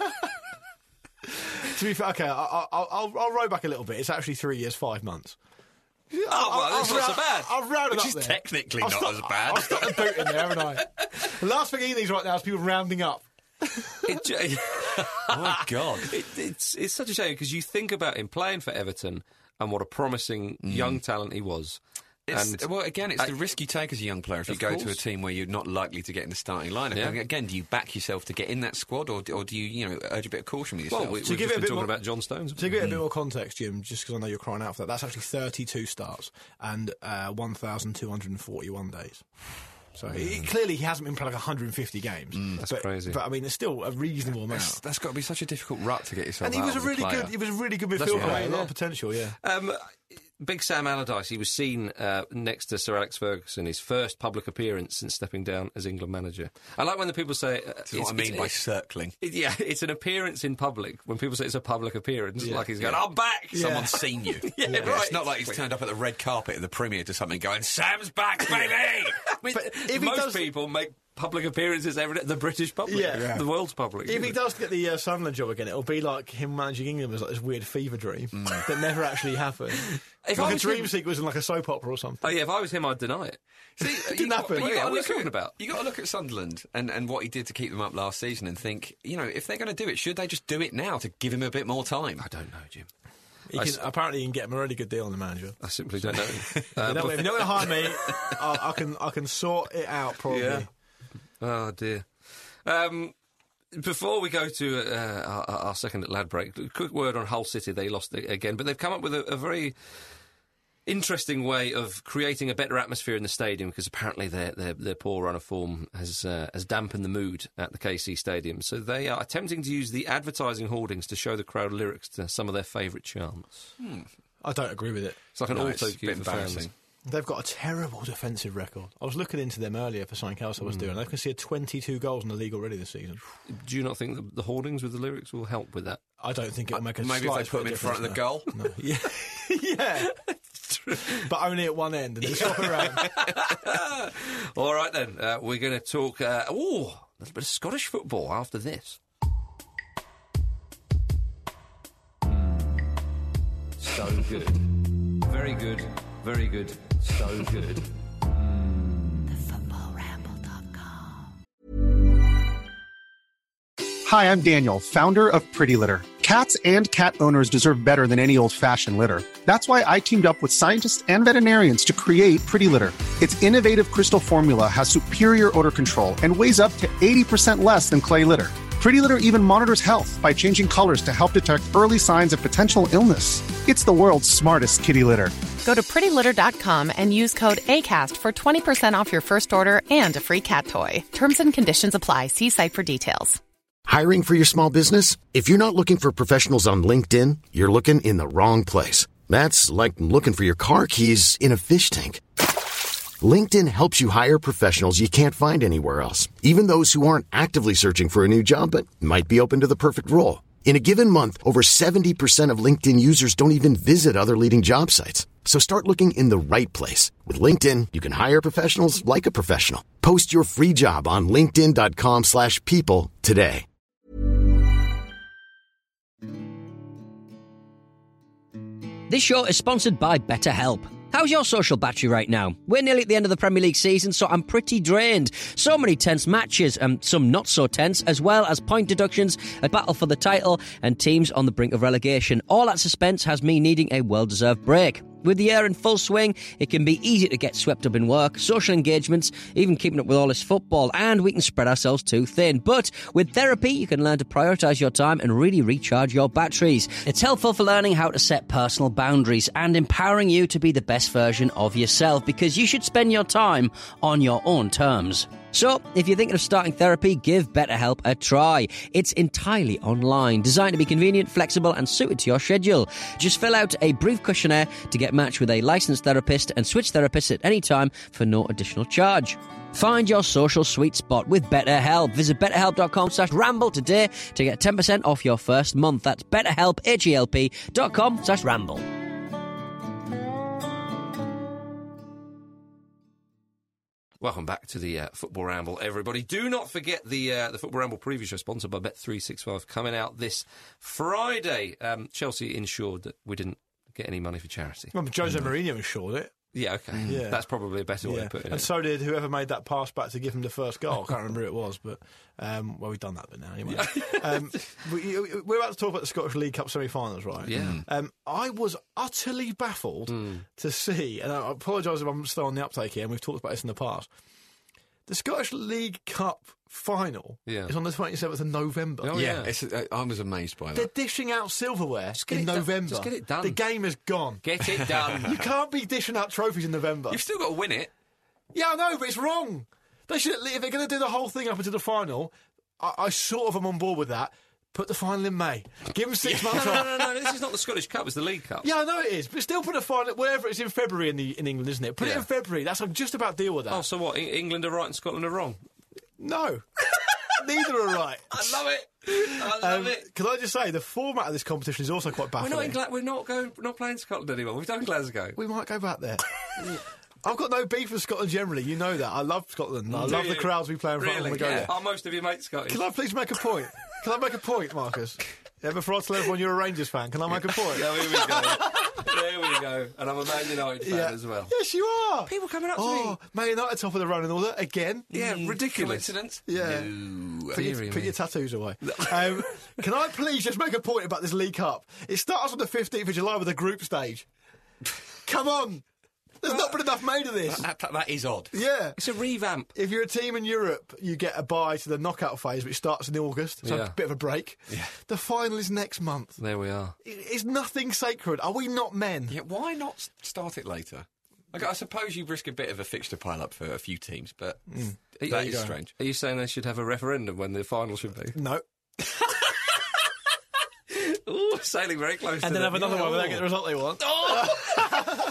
To be fair, okay, I, I, I'll, I'll, I'll roll back a little bit. It's actually three years, five months. Oh, well, that's not so bad. I've rounded Which up is there. technically I'll not stop- as bad. I'll stop the boot in there, haven't I? The last thing he needs right now is people rounding up. It ju- Oh, my God. it, it's it's such a shame because you think about him playing for Everton and what a promising young talent he was. It's, and well, again, it's I- the risk you take as a young player if you Of go to a course. team where you're not likely to get in the starting lineup. Yeah. And again, do you back yourself to get in that squad, or, or do you, you know, urge a bit of caution with yourself? well, we, To we've give just it a been bit talking more- about John Stones. To give it a bit more context, Jim, just because I know you're crying out for that, that's actually thirty-two starts and uh, one thousand two hundred forty-one days. So he, clearly he hasn't been playing like one hundred fifty games. That's but, crazy. But I mean, it's still a reasonable amount. that's, that's got to be such a difficult rut to get yourself And he out was a as a really player. good. He was a really good midfield That's player. right, A lot yeah. of potential. Yeah. Um, Big Sam Allardyce, he was seen uh, next to Sir Alex Ferguson, his first public appearance since stepping down as England manager. I like when the people say... Uh, This is what I mean by circling. it, yeah, it's an appearance in public. When people say it's a public appearance, like he's going, I'm back! Someone's seen you. Yeah, It's right. not like he's turned up at the red carpet at the premiere to something going, Sam's back, baby! I mean, But if he most does- people make public appearances every day. The British public, Yeah. Yeah. the world's public. If he does get the uh, Sunderland job again, it'll be like him managing England was like this weird fever dream that never actually happened. If I like a was dream him- sequence in like a soap opera or something. Oh yeah, if I was him, I'd deny it. See, Didn't you got- happen. but you Yeah, gotta what are you look at- talking about? You got to look at Sunderland and, and what he did to keep them up last season and think, you know, if they're going to do it, should they just do it now to give him a bit more time? I don't know, Jim. He I can, s- apparently, you can get him a really good deal on the manager. I simply don't know. You Uh, know, but- if you don't want to hire me, I, I can I can sort it out probably. Yeah. Oh dear. Um, before we go to uh, our, our second at lad break, a quick word on Hull City. They lost it again, but they've come up with a, a very interesting way of creating a better atmosphere in the stadium because apparently their their, their poor run of form has uh, has dampened the mood at the K C Stadium. So they are attempting to use the advertising hoardings to show the crowd lyrics to some of their favourite chants. I don't agree with it. It's like an No, it's auto a cue bit for fans. embarrassing. They've got a terrible defensive record. I was looking into them earlier for something else I was doing. I can see twenty-two goals in the league already this season. Do you not think that the hoardings with the lyrics will help with that? I don't think it'll make a Maybe if they slight put him bit in front of the difference, goal. no. No. Yeah, yeah. But only at one end, and then swap around. All right then, uh, we're going to talk. Uh, oh, a little bit of Scottish football after this. So good, very good, very good, so good. Hi, I'm Daniel, founder of Pretty Litter. Cats and cat owners deserve better than any old-fashioned litter. That's why I teamed up with scientists and veterinarians to create Pretty Litter. Its innovative crystal formula has superior odor control and weighs up to eighty percent less than clay litter. Pretty Litter even monitors health by changing colors to help detect early signs of potential illness. It's the world's smartest kitty litter. Go to pretty litter dot com and use code ACAST for twenty percent off your first order and a free cat toy. Terms and conditions apply. See site for details. Hiring for your small business? If you're not looking for professionals on LinkedIn, you're looking in the wrong place. That's like looking for your car keys in a fish tank. LinkedIn helps you hire professionals you can't find anywhere else, even those who aren't actively searching for a new job but might be open to the perfect role. In a given month, over seventy percent of LinkedIn users don't even visit other leading job sites. So start looking in the right place. With LinkedIn, you can hire professionals like a professional. Post your free job on linkedin dot com slash people today. This show is sponsored by BetterHelp. How's your social battery right now? We're nearly at the end of the Premier League season, so I'm pretty drained. So many tense matches, and some not so tense, as well as point deductions, a battle for the title, and teams on the brink of relegation. All that suspense has me needing a well-deserved break. With the year in full swing, it can be easy to get swept up in work, social engagements, even keeping up with all this football, and we can spread ourselves too thin. But with therapy, you can learn to prioritise your time and really recharge your batteries. It's helpful for learning how to set personal boundaries and empowering you to be the best version of yourself, because you should spend your time on your own terms. So, if you're thinking of starting therapy, give BetterHelp a try. It's entirely online, designed to be convenient, flexible and suited to your schedule. Just fill out a brief questionnaire to get matched with a licensed therapist and switch therapists at any time for no additional charge. Find your social sweet spot with BetterHelp. Visit betterhelp.com slash ramble today to get ten percent off your first month. That's betterhelp, H-E-L-P dot com slash ramble. Welcome back to the uh, Football Ramble, everybody. Do not forget the uh, the Football Ramble preview show sponsored by Bet three sixty-five coming out this Friday. Um, Chelsea ensured that we didn't get any money for charity. Well, Jose Mourinho ensured it. Yeah, okay. Yeah. That's probably a better way yeah. of putting and it. And so did whoever made that pass back to give him the first goal. I can't remember who it was, but, um, well, we've done that bit now anyway. um, we, we're about to talk about the Scottish League Cup semi-finals, right? Yeah. Um, I was utterly baffled mm. to see, and I apologise if I'm still on the uptake here, and we've talked about this in the past, the Scottish League Cup final yeah. is on the twenty-seventh of November. Oh, yeah, yeah. It's, uh, I was amazed by that. They're dishing out silverware in November. Just get it done. The game is gone. Get it done. You can't be dishing out trophies in November. You've still got to win it. Yeah, I know, but it's wrong. They should, if they're going to do the whole thing up until the final, I, I sort of am on board with that. Put the final in May. Give them six yeah. months no, off. No, no, no, this is not the Scottish Cup, it's the League Cup. Yeah, I know it is, but still put a final, wherever it's in February in, the, in England, isn't it? Put yeah. it in February. That's I'm just about deal with that. Oh, so what? England are right and Scotland are wrong? No. Neither are right. I love it. I love um, it. Can I just say, the format of this competition is also quite baffling. We're not, in Gla- we're not going. We're not playing Scotland anymore. We've done Glasgow. We might go back there. I've got no beef with Scotland generally. You know that. I love Scotland. I Do love you? the crowds we play in front really? when we go yeah. there. Are most of your mates Scottish? Can I please make a point? Can I make a point, Marcus? Yeah, before I tell everyone you're a Rangers fan, can I make a point? Yeah, here we go. There we go. And I'm a Man United fan yeah. as well. Yes, you are. People coming up to oh, me. Man United top of the running order again. Yeah, mm, ridiculous. Coincidence? Yeah. No. Put, your, put your tattoos away. um, can I please just make a point about this League Cup? It starts on the fifteenth of July with a group stage. Come on. There's not been enough made of this. That, that, that is odd. Yeah. It's a revamp. If you're a team in Europe, you get a bye to the knockout phase, which starts in August. So yeah. a bit of a break. Yeah. The final is next month. There we are. It's nothing sacred. Are we not men? Yeah, why not start it later? I, I suppose you risk a bit of a fixture pile-up for a few teams, but mm. that is go. strange. Are you saying they should have a referendum when the final should be? No. Ooh, sailing very close and to then have another yeah. one when they get the result they want. Oh!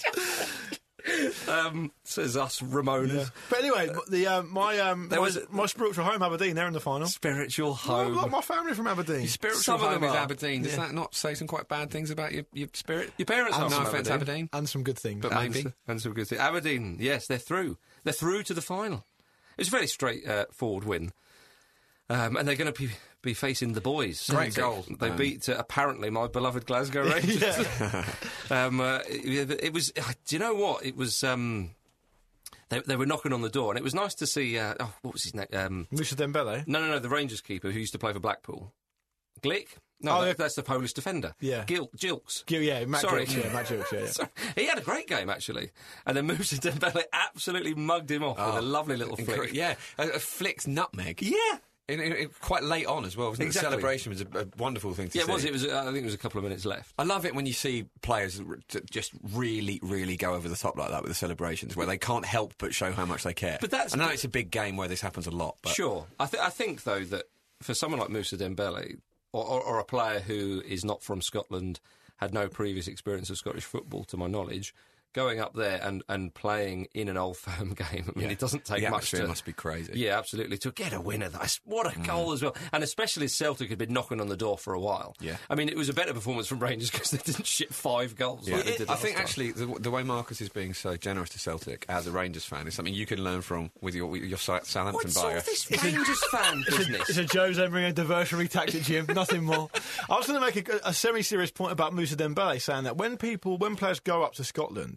um, says us Ramonas. Yeah. But anyway, the uh, my um, there my, was my spiritual home Aberdeen. They're in the final. Spiritual home. Well, like my family from Aberdeen. Your spiritual some home is are. Aberdeen. Does yeah. that not say some quite bad things about your, your spirit? Your parents and are no from offence, Aberdeen. Aberdeen, and some good things, but and maybe some, and some good things. Aberdeen, yes, they're through. They're through to the final. It's a very straightforward uh, win. Um, and they're going to be, be facing the boys. Great goal. They um, beat, uh, apparently, my beloved Glasgow Rangers. um, uh, it, it was, uh, do you know what? It was, um, they, they were knocking on the door, and it was nice to see, uh, oh, what was his name? Um, Moussa Dembele? No, no, no, the Rangers keeper who used to play for Blackpool. Glick? No, oh, that, yeah. that's the Polish defender. Yeah. Gil, Gilks. Gil, yeah, Matt Sorry. Gilks, yeah, Matt Gilks, yeah. yeah. Sorry. He had a great game, actually. And then Moussa Dembele absolutely mugged him off oh, with a lovely little flick. Yeah, a, a flicked nutmeg. Yeah. In, in, in, quite late on as well, wasn't exactly. it? The celebration was a, a wonderful thing to yeah, see. Yeah, it was. It was. Uh, I think it was a couple of minutes left. I love it when you see players just really, really go over the top like that with the celebrations, where they can't help but show how much they care. But that's. I know it's a big game where this happens a lot. But. Sure. I, th- I think though that for someone like Moussa Dembele, or, or, or a player who is not from Scotland, had no previous experience of Scottish football, to my knowledge. Going up there and, and playing in an Old Firm game, I mean, yeah. it doesn't take the much to... must be crazy. Yeah, absolutely. To get a winner, that's what a mm. goal as well. And especially as Celtic had been knocking on the door for a while. Yeah. I mean, it was a better performance from Rangers because they didn't shit five goals yeah. like they it, did I last think, time. actually, the, the way Marcus is being so generous to Celtic as a Rangers fan is something you can learn from with your, with your Southampton What's bio. all this Rangers fan business? It's a Jose Mourinho diversionary tactic, Jim. Nothing more. I was going to make a, a semi-serious point about Moussa Dembele, saying that when people, when players go up to Scotland,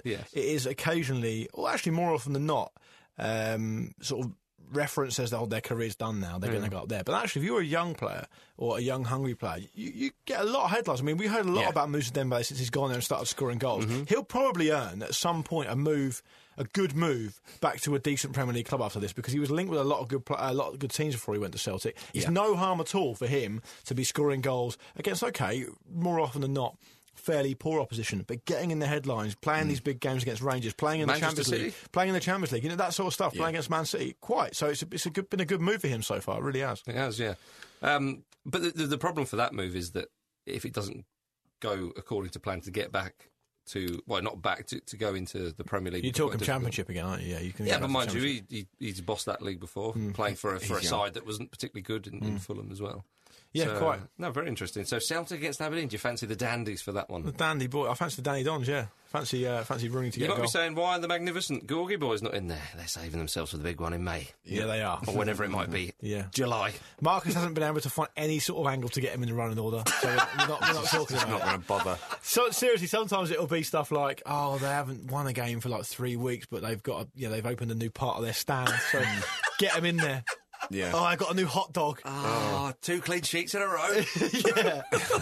Yes. it is occasionally, or actually more often than not, um, sort of reference says that oh, their career's done now, they're Mm. going to go up there. But actually, if you're a young player or a young, hungry player, you, you get a lot of headlines. I mean, we heard a lot Yeah. about Moussa Dembele since he's gone there and started scoring goals. Mm-hmm. He'll probably earn at some point a move, a good move back to a decent Premier League club after this, because he was linked with a lot of good, pl- a lot of good teams before he went to Celtic. It's Yeah. no harm at all for him to be scoring goals against, okay, more often than not, fairly poor opposition, but getting in the headlines, playing these big games against Rangers, playing in Manchester the Champions City? League, playing in the Champions League, you know, that sort of stuff, Yeah. playing against Man City, quite. So it's, a, it's a good, been a good move for him so far, it really has. It has, yeah. Um, but the, the, the problem for that move is that if it doesn't go according to plan to get back to, well, not back, to, to go into the Premier League. You're would be quite talking difficult. Championship again, aren't you? Yeah, you can. Yeah, get but back to mind you, Championship. he, he, he's bossed that league before, playing for a, for a He's side that wasn't particularly good in, in Fulham as well. Yeah, So, quite. No, very interesting. So Celtic against Aberdeen. Do you fancy the Dandies for that The one? Dandy boy, I fancy the Danny Dons, yeah. Fancy, uh, fancy Rooney to You get might a goal. be saying, why are the magnificent Gorgie boys not in there? They're saving themselves for the big one in May. Yeah, they are. Or whenever it might be. Yeah. July. Marcus hasn't been able to find any sort of angle to get him in the running order, so we're not, we're not talking about Not it. going to bother. So seriously, sometimes it'll be stuff like, oh, they haven't won a game for like three weeks, but they've got, a, yeah, they've opened a new part of their stand, so get them in there. Yeah. Oh, I got a new hot dog. Oh, two clean sheets in a row. Yeah.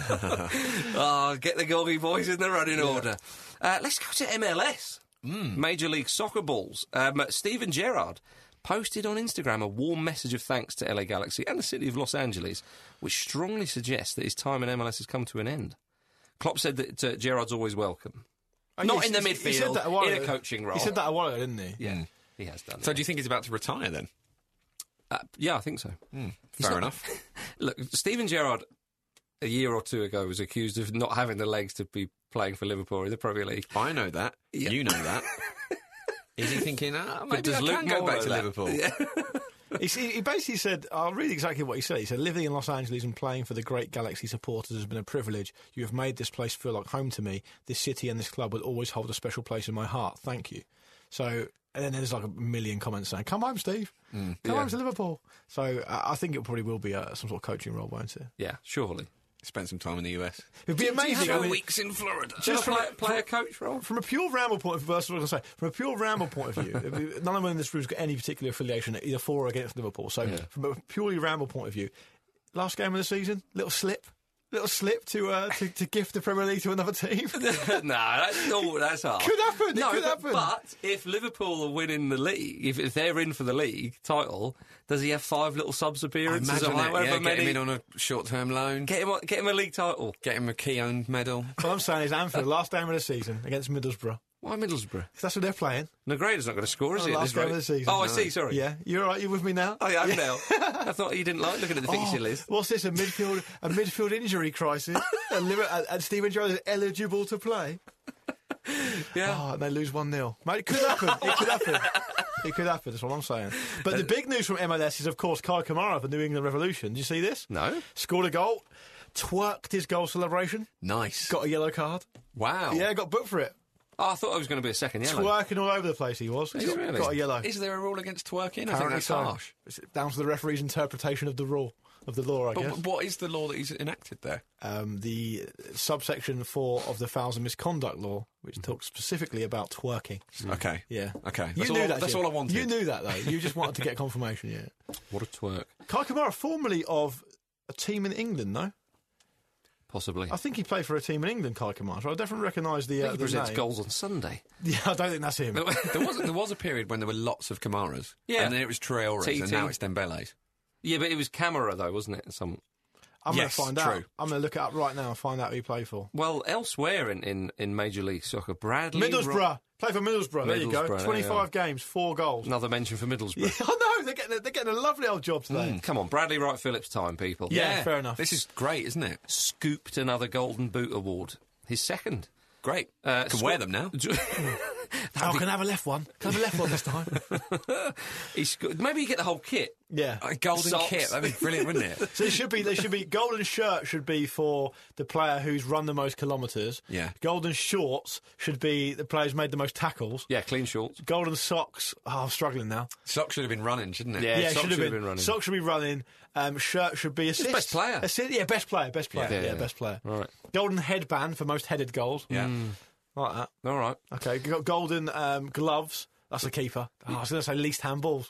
Oh, get the Gorgie boys in the running order. Uh, let's go to M L S. Major League Soccer balls. Um, Steven Gerrard posted on Instagram a warm message of thanks to L A Galaxy and the city of Los Angeles, which strongly suggests that his time in M L S has come to an end. Klopp said that uh, Gerrard's always welcome. Oh, Not yes, in the he- he said midfield, that a while in a ago. coaching role. He said that a while ago, didn't he? Yeah, he has done. So yeah. do you think he's about to retire then? Uh, yeah, I think so. He's Fair not- enough. Look, Steven Gerrard, a year or two ago, was accused of not having the legs to be playing for Liverpool in the Premier League. I know that. Yeah. You know that. Is he thinking, ah, maybe does I Luke can go Moore back know to that? Liverpool? He, he basically said, I'll read exactly what he said. He said, living in Los Angeles and playing for the great Galaxy supporters has been a privilege. You have made this place feel like home to me. This city and this club will always hold a special place in my heart. Thank you. So, and then there's like a million comments saying, come home, Steve. Come yeah. home to Liverpool. So uh, I think it probably will be uh, some sort of coaching role, won't it? Yeah, surely. Spent some time in the U S. It'd be amazing. I mean, weeks in Florida. just play, from, play a coach role. from a pure ramble point of view, that's what I was going to say. From a pure ramble point of view, it'd be- none of them in this room's got any particular affiliation, either for or against Liverpool. So, Yeah. from a purely ramble point of view, last game of the season, little slip, little slip to uh, to, to gift the Premier League to another team. no, that's, no, that's hard. Could happen, it No, could but, happen. but if Liverpool are winning the league, if, if they're in for the league title, does he have five little subs I appearances imagine or it, however yeah, get many? him in on a short-term loan. Get him, on- get him a league title. Get him a key-owned medal. What I'm saying is Anfield, last game of the season against Middlesbrough. Why Middlesbrough? That's what they're playing. Negreda's not going to score, is Oh, he? at last this game rate? of the season. Oh, I No. see. Sorry. Yeah, you're all right. You with me now? I am Yeah. now. I thought you didn't like looking at the fixture Oh, list. what's this? A midfield, a midfield injury crisis, and, Liver- and, and Steven Gerrard is eligible to play. Yeah. Oh, and they lose one nil. Mate, it could happen. It could happen. It could happen. That's what I'm saying. But the big news from M L S is, of course, Kai Kamara of the New England Revolution. Did you see this? No. Scored a goal, twerked his goal celebration, Nice. got a yellow card. Wow. Yeah, got booked for it. Oh, I thought it was going to be a second yellow. Twerking all over the place he was. Is got, it really? got a yellow. Is there a rule against twerking? I think Apparently that's so. harsh. It's down to the referee's interpretation of the rule, of the law, I But guess. w- what is the law that he's enacted there? um, the subsection four of the Fouls and Misconduct Law, which talks specifically about twerking. Okay. Yeah. Okay. You That's knew all, that. That's Jim. all I wanted. You knew that, though. You just wanted to get confirmation, yeah. What a twerk. Kai Kamara, formerly of a team in England, no? Possibly. I think he played for a team in England, Kai Kamara. So I definitely recognise the, I uh, think he the presents name. goals on Sunday. Yeah, I don't think that's him. there was there was a period when there were lots of Kamaras. Yeah. And then it was Traore's, T T. and now it's Dembele's. Yeah, but it was Camera, though, wasn't it? Some. I'm Yes, going to find out. true. I'm going to look it up right now and find out who he played for. Well, elsewhere in, in, in Major League Soccer, Bradley... Middlesbrough. Ro- Played for Middlesbrough. There you go. Middlesbrough, there twenty-five you games, four goals. Another mention for Middlesbrough. Yeah, I know. They're getting, a, they're getting a lovely old job today. Come on, Bradley Wright Phillips time, people. Yeah, fair enough. This is great, isn't it? Scooped another Golden Boot award. His second. Great. Uh, Can squ- wear them now. Oh, can I have a left one? Can I have a left one this time? he sco- maybe you get the whole kit. Yeah. A golden Socks. kit. That'd be brilliant, wouldn't it? So it should be. There should be golden shirt should be for the player who's run the most kilometres. Yeah. Golden shorts should be the player who's made the most tackles. Yeah, clean shorts. Golden socks. Oh, I'm struggling now. Socks should have been running, shouldn't it? Yeah. Yeah, it socks should have should have been. been running. Socks should be running. Um, shirt should be assist. best player. Assist, yeah, best player. Best player. Yeah. Yeah, Yeah. best player. Right. Golden headband for most headed goals. Yeah. Like that. All right. Okay, you got golden um, gloves. That's a keeper. Oh, I was going to say least handballs.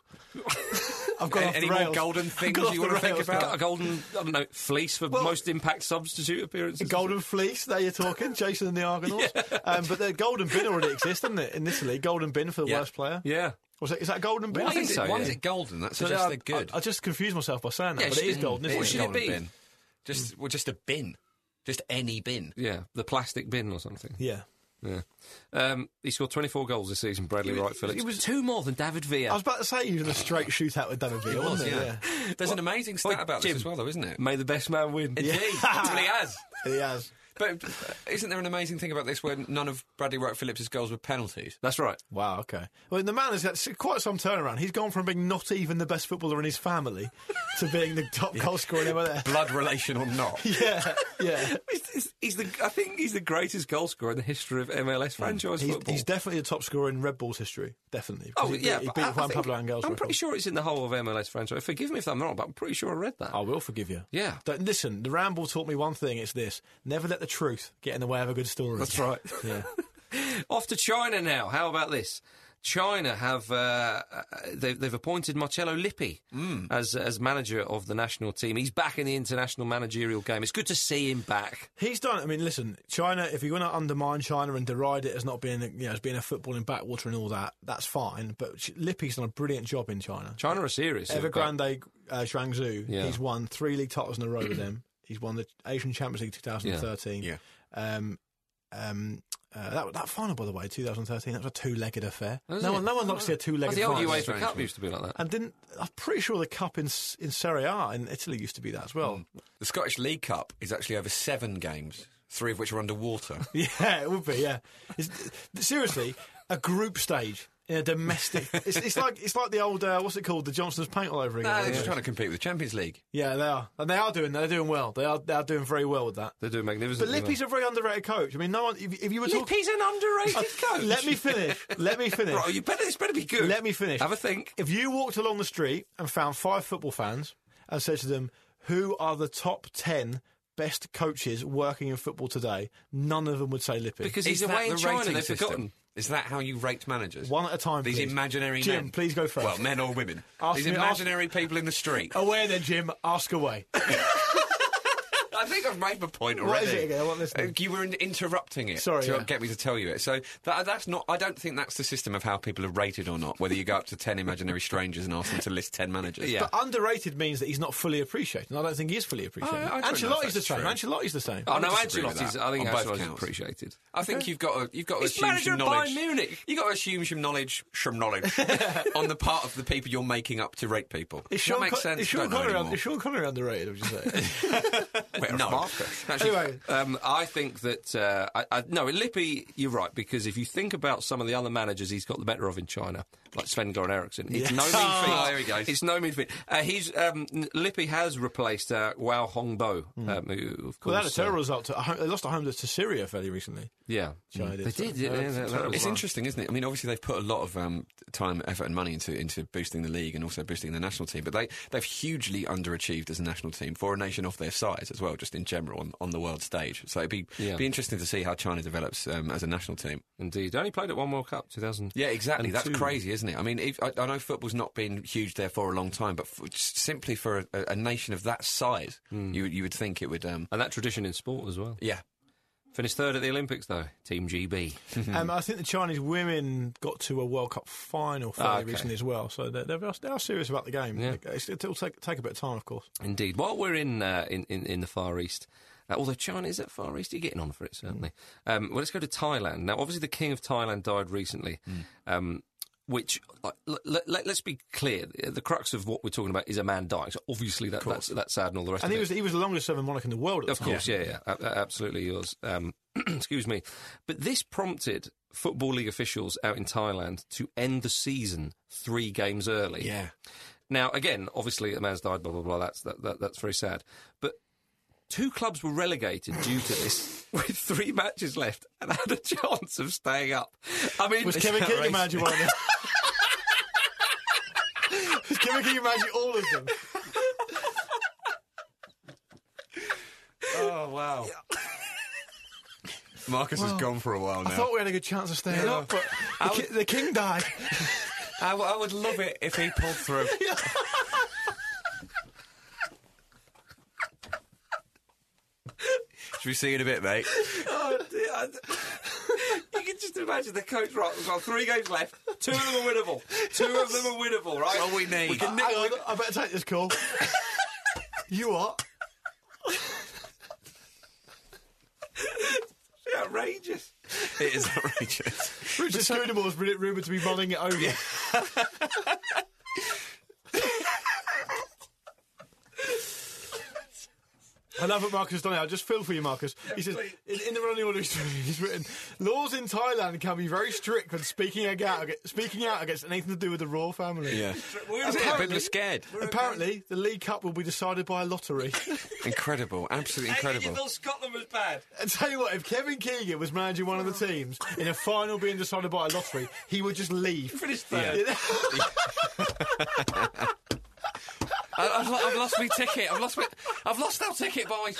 I've got any, any more golden things you want to think about? Got a golden, I don't know, fleece for well, most impact substitute appearances. Golden fleece, there you're talking, Jason and the Argonauts. Yeah. Um, but the golden bin already exists, doesn't it, in Italy? Golden bin for the yeah. worst player. Yeah. Was it, is that golden bin? Why, I think is, it, so, why yeah. is it golden? That so suggests I, they're good. I, I just confused myself by saying that, yeah, but it is it, golden, isn't what it? should it be? Bin. Just, well, just a bin. Just any bin. Yeah, the plastic bin or something. Yeah. Yeah. Um, he scored twenty-four goals this season, Bradley Wright Phillips. It was two more than David Villa. I was about to say he was in a straight shootout with David Villa, wasn't it? Yeah. yeah. There's well, an amazing stat well, about Jim, this as well, though, isn't it? May the best man win. Indeed. Well, he has. He has. But isn't there an amazing thing about this where none of Bradley Wright Phillips' goals were penalties? That's right. Wow, okay. Well, the man has had quite some turnaround. He's gone from being not even the best footballer in his family to being the top goal scorer in M L S. Blood relation or not. Yeah, yeah. He's, he's the, I think he's the greatest goal scorer in the history of M L S franchise he's, football. He's definitely the top scorer in Red Bull's history. Definitely. Oh, he, yeah. He but beat I, Juan I think, Pablo Angel's I'm record. pretty sure it's in the whole of M L S franchise. Forgive me if I'm wrong, but I'm pretty sure I read that. I will forgive you. Yeah. Don't, listen, the Ramble taught me one thing. It's this. Never let the truth get in the way of a good story. That's right. Yeah. Off to China now. How about this? China have uh, they've, they've appointed Marcello Lippi mm. as as manager of the national team. He's back in the international managerial game. It's good to see him back. He's done. I mean, listen, China. If you want to undermine China and deride it as not being, you know, as being a footballing backwater and all that, that's fine. But Lippi's done a brilliant job in China. China are serious. Evergrande uh, Zhangzhou. Yeah. He's won three league titles in a row with them. He's won the Asian Champions League twenty thirteen. Yeah. yeah. Um, um, Uh, that that final, by the way, twenty thirteen, that was a two-legged affair. Was no it? one, no one likes to see a two-legged oh, the final. old UEFA Cup used to be like that. And didn't I'm pretty sure the cup in in Serie A in Italy used to be that as well. Mm. The Scottish League Cup is actually over seven games, three of which are underwater. Yeah, it would be. Yeah, it's, seriously, a group stage. In a domestic, it's, it's like it's like the old uh, what's it called, the Johnston's paint all over again. No, they're just trying to compete with the Champions League. Yeah, they are, and they are doing. They're doing well. They are. They are doing very well with that. They're doing magnificent. But Lippi's a very underrated coach. I mean, no one. If, if you were talking, Lippi's an underrated coach. Let me finish. Let me finish. Right, you better. This better be good. Let me finish. Have a think. If you walked along the street and found five football fans and said to them, "Who are the top ten best coaches working in football today?" None of them would say Lippi. Because Is he's away that in the China. rating They've system? forgotten. Is that how you rate managers? One at a time, These please. imaginary Jim, men. please go first. Well, men or women. Ask These me- imaginary people in the street. Away then, Jim. Ask away. I think I've made my point What already. is it again? I want this Uh, thing. you were in- interrupting it Sorry, to yeah. get me to tell you it. So that, that's not. I don't think that's the system of how people are rated or not. Whether you go up to ten imaginary strangers and ask them to list ten managers. Yeah. But underrated means that he's not fully appreciated, and I don't think he is fully appreciated. I- I don't know if Ancelotti's the that's same. true. Ancelotti's the same. Oh no, disagree with Ancelotti's. that I think on both Ancelotti's counts. appreciated. I think you've got to you've got to He's assume manager some of knowledge. Bayern Munich. You've got to assume some knowledge, some knowledge on the part of the people you're making up to rate people. Is Does Sean, that make Con- sense? is Sean Don't know Connery, anymore. is Sean Connery underrated, would you say? Well, No. Marcus. Anyway, Um, I think that uh, I, I, no, Lippi, you're right, because if you think about some of the other managers he's got the better of in China, like Sven-Goran Eriksson, it's Yeah. no mean feat. Oh, there he goes. It's no mean feat. Uh, he's um, Lippi has replaced uh, Wao Hongbo, um, who of course well, they had a terrible uh, result. To, a home- they lost at home to Syria fairly recently. yeah, China they did. did. Yeah, Uh, yeah, it's that- that terrible. was It's right. interesting, isn't it? I mean, obviously they've put a lot of um, time, effort, and money into into boosting the league and also boosting the national team. But they they've hugely underachieved as a national team for a nation of their size as well, just in general on, on the world stage. So it'd be Yeah. be interesting to see how China develops um, as a national team. Indeed, they only played at one World Cup, two thousand. Yeah, exactly. That's two. crazy, isn't it? I mean, if, I, I know football's not been huge there for a long time, but f- just simply for a, a nation of that size, you you would think it would. Um, And that tradition in sport as well. yeah. Finished third at the Olympics, though. Team G B. Um, I think the Chinese women got to a World Cup final fairly Ah, okay. recently as well, so they're, they're, they are serious about the game. Yeah. It's, it'll take, take a bit of time, of course. Indeed. While we're in uh, in, in in the Far East, uh, although China is at Far East, you're getting on for it certainly. Um, well, let's go to Thailand now. Obviously, the King of Thailand died recently. Um, Which, like, let, let, let's be clear, the crux of what we're talking about is a man dying. So obviously that, that's, that's sad and all the rest And of he it. was he was the longest serving monarch in the world at the Of time. course, yeah, yeah, a- a- absolutely yours. Um, excuse me. But this prompted Football League officials out in Thailand to end the season three games early. Yeah. Now, again, obviously the man's died, blah, blah, blah, that's, that, that, that's very sad. But two clubs were relegated due to this with three matches left and had a chance of staying up. I mean... Was Kevin Keegan managing one of them? Was Kevin Keegan managing all of them? Oh wow. Marcus well, has gone for a while now. I thought we had a good chance of staying Yeah. up, but the, would- ki- the king died. I, w- I would love it if he pulled through. Should we see you in a bit, mate? Oh, dear. I- You can just imagine the coach, right, we've got three games left. Two of them are winnable. Two of them are winnable, right? All we need. We can nick- Hang on, I better take this call. You what? It's outrageous. It is outrageous. Richard Scudamore has been rumoured to be mulling it over. I love what Marcus has done now. I just feel for you, Marcus. He says, in, in the running order, he's, he's written, laws in Thailand can be very strict when speaking out, against, speaking out against anything to do with the royal family. Yeah. We're Is it? Apparently- People are scared. Apparently, the League Cup will be decided by a lottery. Incredible. Absolutely Hey, you incredible. thought Scotland was bad. And tell you what, if Kevin Keegan was managing one of the teams in a final being decided by a lottery, he would just leave. Finished third. I, I've, lo- I've lost my ticket. I've lost my. I've lost our ticket, boys.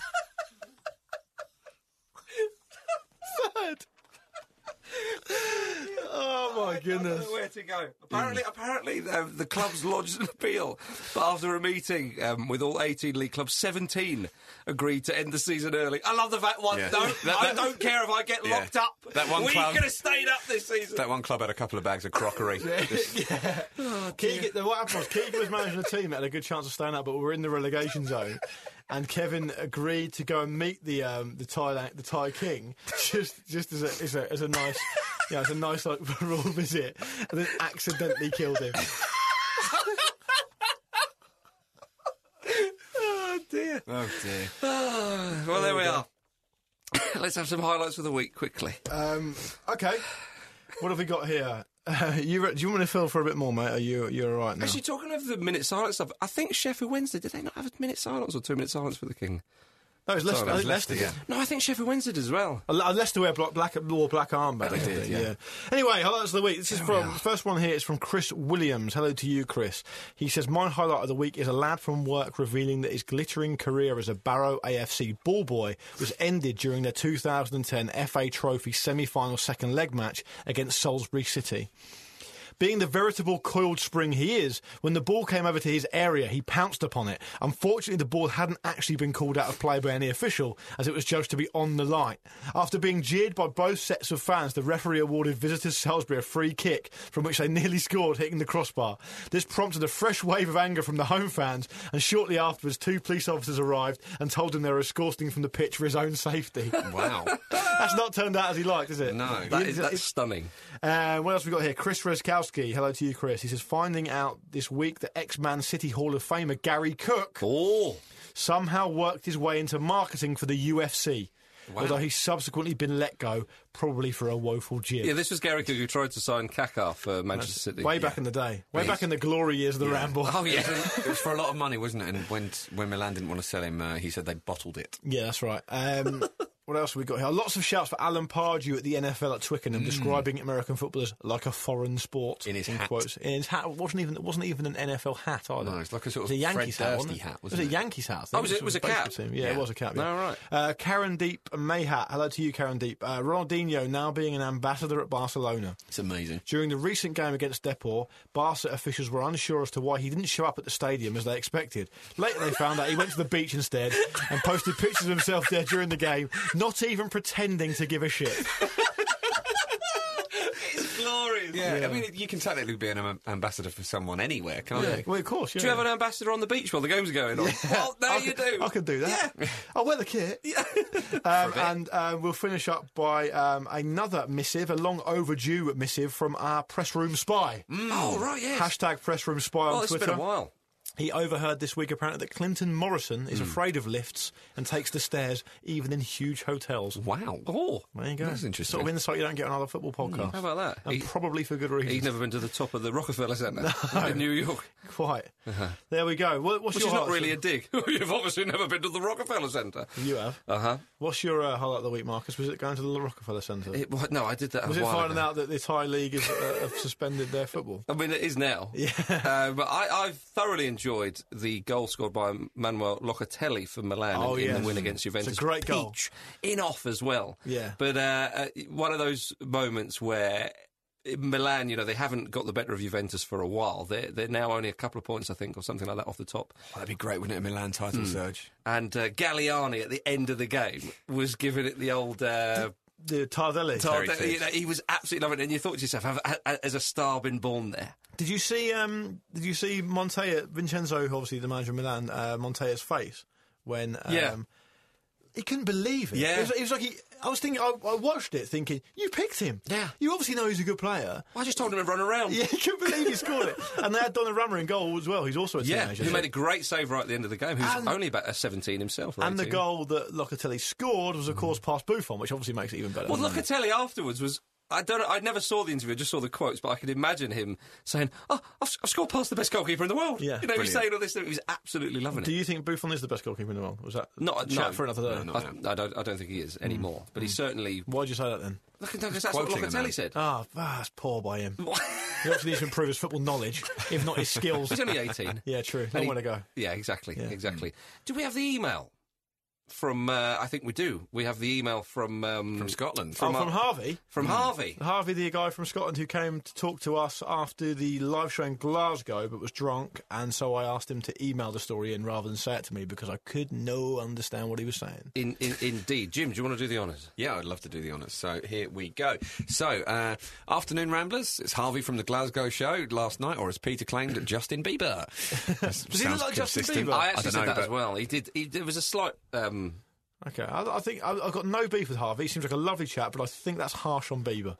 Third. Oh my I goodness. don't know where to go. Apparently, apparently, uh, the clubs lodged an appeal, but after a meeting um, with all eighteen league clubs, seventeen agreed to end the season early. I love the fact one. Yeah. Don't, That- I that- don't care if I get Yeah. locked up. That one we club- could have stayed up this season. That one club had a couple of bags of crockery. Just- Yeah. Keegan, what happened was Keegan was managing a team that had a good chance of staying up, but we were in the relegation zone. And Kevin agreed to go and meet the um, the Thai the Thai king just just as a as a, as a nice yeah as a nice like royal visit, and then accidentally killed him. Oh dear. Oh dear. Well, there we are. Let's have some highlights of the week quickly. Um, okay, what have we got here? Uh, you re- do you want me to fill for a bit more, mate? Are you you're all right now? Actually, talking of the minute silence stuff, I think Sheffield Wednesday, did they not have a minute silence or two minute silence for the king? no, it's Leicester. Sorry, I it think was Leicester. Leicester, Yeah. No, I think Sheffield Wednesday did as well. Uh, Leicester wear black, black, wore black armband. They did, yeah. Anyway, highlights of the week. This is from the first one here is from Chris Williams. Hello to you, Chris. He says, my highlight of the week is a lad from work revealing that his glittering career as a Barrow A F C ball boy was ended during their two thousand ten F A Trophy semi-final second leg match against Salisbury City. Being the veritable coiled spring he is, when the ball came over to his area, he pounced upon it. Unfortunately, the ball hadn't actually been called out of play by any official, as it was judged to be on the line. After being jeered by both sets of fans, the referee awarded visitors Salisbury a free kick, from which they nearly scored, hitting the crossbar. This prompted a fresh wave of anger from the home fans, and shortly afterwards, two police officers arrived and told him they were escorting from the pitch for his own safety. Wow. That's not turned out as he liked, is it? No. That He- is, that's stunning. uh, what else have we got here? Chris Reskowski. Hello to you, Chris. He says, finding out this week that ex-Man City Hall of Famer Gary Cook Oh. somehow worked his way into marketing for the U F C. Wow. Although he's subsequently been let go, probably for a woeful jib. Yeah, this was Gary Cook who tried to sign Kaká for Manchester City. Way back in the day. Way back in the glory years of the Ramble. Oh, yeah. It was for a lot of money, wasn't it? And when when Milan didn't want to sell him, uh, he said they bottled it. Yeah, that's right. Um, what else have we got here? Lots of shouts for Alan Pardew at the N F L at Twickenham, describing American football as like a foreign sport. In his hat. Quotes. In his hat. It wasn't even, it wasn't even an N F L hat either. No, it's like a sort It was of a Yankees Fred hat, Durst wasn't it? hat, was wasn't it a it? Yankees hat? I think. Oh, was it- This was a baseball cap? team. Yeah, Yeah. it was a cap. Yeah. Oh, right. Uh, Karen Deep Mayhat. Hello to you, Karen Deep. Uh, Ronaldinho now being an ambassador at Barcelona. It's amazing. During the recent game against Depor, Barca officials were unsure as to why he didn't show up at the stadium as they expected. Later they found out he went to the beach instead and posted pictures of himself there during the game, not even pretending to give a shit. It's glorious. Yeah, Yeah. I mean, you can technically be an am- ambassador for someone anywhere, can't Yeah, you? well, of course. Yeah. Do you have an ambassador on the beach while the game's going on? Well, there I you could, do. I could do that. Yeah. I'll wear the kit. um, and uh, we'll finish up by um, another missive, a long overdue missive from our press room spy. Oh, right, yes. Hashtag press room spy Oh, on it's Twitter. been a while. He overheard this week apparently that Clinton Morrison is afraid of lifts and takes the stairs even in huge hotels. Wow. Oh, There you go. That's interesting. Sort of insight you don't get on other football podcasts. how about that? And He- probably for good reasons. He's never been to the top of the Rockefeller Centre in New York. Quite. There we go. What, what's Which your is not highlight? really a dig. You've obviously never been to the Rockefeller Centre. You have. Uh huh. What's your uh, highlight of the week, Marcus? Was it going to the Rockefeller Centre? It, what, no, I did that. Was a it while finding ago. out that the Thai league is, uh, have suspended their football? I mean, it is now. Yeah. Uh, but I, I've thoroughly enjoyed enjoyed the goal scored by Manuel Locatelli for Milan Oh, in, in yes. the win against Juventus. It's a great goal. Peach in off as well. Yeah. But uh, uh, one of those moments where Milan, you know, they haven't got the better of Juventus for a while. They're, they're now only a couple of points, I think, or something like that off the top. Oh, that'd be great, wouldn't it, a Milan title Mm. surge? And uh, Galliani at the end of the game was giving it the old... Uh, The Tardelli. Tardelli, you know, he was absolutely loving it, and you thought to yourself, have, have, has a star been born there? Did you see? Um, did you see Montella, Vincenzo, obviously the manager of Milan, uh, Montella's face when? Um, Yeah. He couldn't believe it. Yeah. It was, it was like he. I was thinking. I, I watched it, thinking, "You picked him. Yeah. You obviously know he's a good player." I just told him to run around. Yeah, he couldn't believe he scored it. And they had Donnarumma in goal as well. He's also a Yeah, teenager. he so- made a great save right at the end of the game. He was And- only about uh, seventeen himself. Or And the eighteen. goal that Locatelli scored was, of course, past Buffon, which obviously makes it even better. Well, doesn't it? Locatelli afterwards was. I don't know. I never saw the interview. I just saw the quotes, but I could imagine him saying, "Oh, I've, I've scored past the best goalkeeper in the world." Yeah, you know, he was brilliant. saying all this. He was absolutely loving Do it. you think Buffon is the best goalkeeper in the world? Was that Not chat no, for another day? No, no. I, I don't. I don't think he is anymore. But he certainly. Why'd you say that then? Look, no, 'cause that's what quoting a man. Locatelli said. Ah, ah, that's poor by him. He obviously needs to improve his football knowledge, if not his skills. He's only eighteen. Yeah, true. And Long he- way to go. Yeah, exactly, Yeah. exactly. Do we have the email from? Uh, I think we do. We have the email from um, From Scotland. Oh, From, from uh, Harvey? from Harvey. Harvey, the guy from Scotland who came to talk to us after the live show in Glasgow but was drunk, and so I asked him to email the story in rather than say it to me because I could no understand what he was saying. In, in, indeed, Jim. Do you want to do the honours? Yeah, I'd love to do the honours. So here we go. So, uh, afternoon ramblers. It's Harvey from the Glasgow show last night, or as Peter claimed, Justin Bieber. Does he look like Justin Bieber? I actually don't said know, that but- as well. He did. He, there was a slight. Um, Okay, I, I think I, I've got no beef with Harvey. He seems like a lovely chap, but I think that's harsh on Bieber.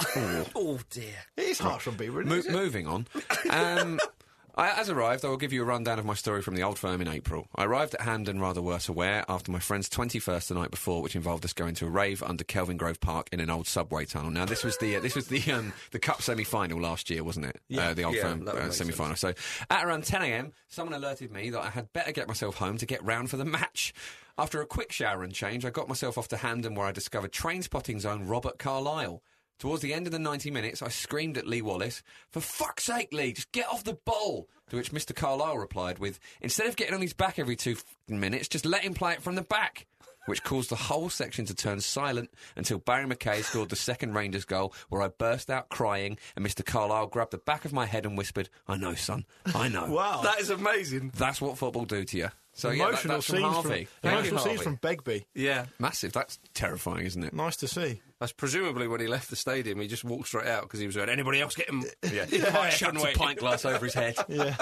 oh dear. It is harsh on Bieber, isn't Mo- it? moving on. Um, I, as arrived, I will give you a rundown of my story from the old firm in April. I arrived at Hampden rather worse aware after my friend's twenty-first the night before, which involved us going to a rave under Kelvin Grove Park in an old subway tunnel. Now, this was the uh, this was the um, the Cup semi-final last year, wasn't it? Yeah. uh, the old Yeah, firm that would uh, make semi-final. So, at around ten a m, someone alerted me that I had better get myself home to get round for the match. After a quick shower and change, I got myself off to Hampden, where I discovered Trainspotting's own Robert Carlyle. Towards the end of the ninety minutes, I screamed at Lee Wallace, "For fuck's sake, Lee, just get off the ball!" To which Mister Carlyle replied with, "Instead of getting on his back every two f***ing minutes, just let him play it from the back." Which caused the whole section to turn silent until Barry McKay scored the second Rangers goal, where I burst out crying and Mister Carlyle grabbed the back of my head and whispered, "I know, son, I know." Wow. That is amazing. That's what football do to you. So yeah, that, emotional that's from scenes Harvey. from, Thank emotional you, scenes Harvey. from Begbie. Yeah. Massive. That's terrifying, isn't it? Nice to see. That's presumably when he left the stadium, he just walked straight out because he was going, "Anybody else get him?" Yeah. Yeah. Chucked a pint glass over his head. Yeah,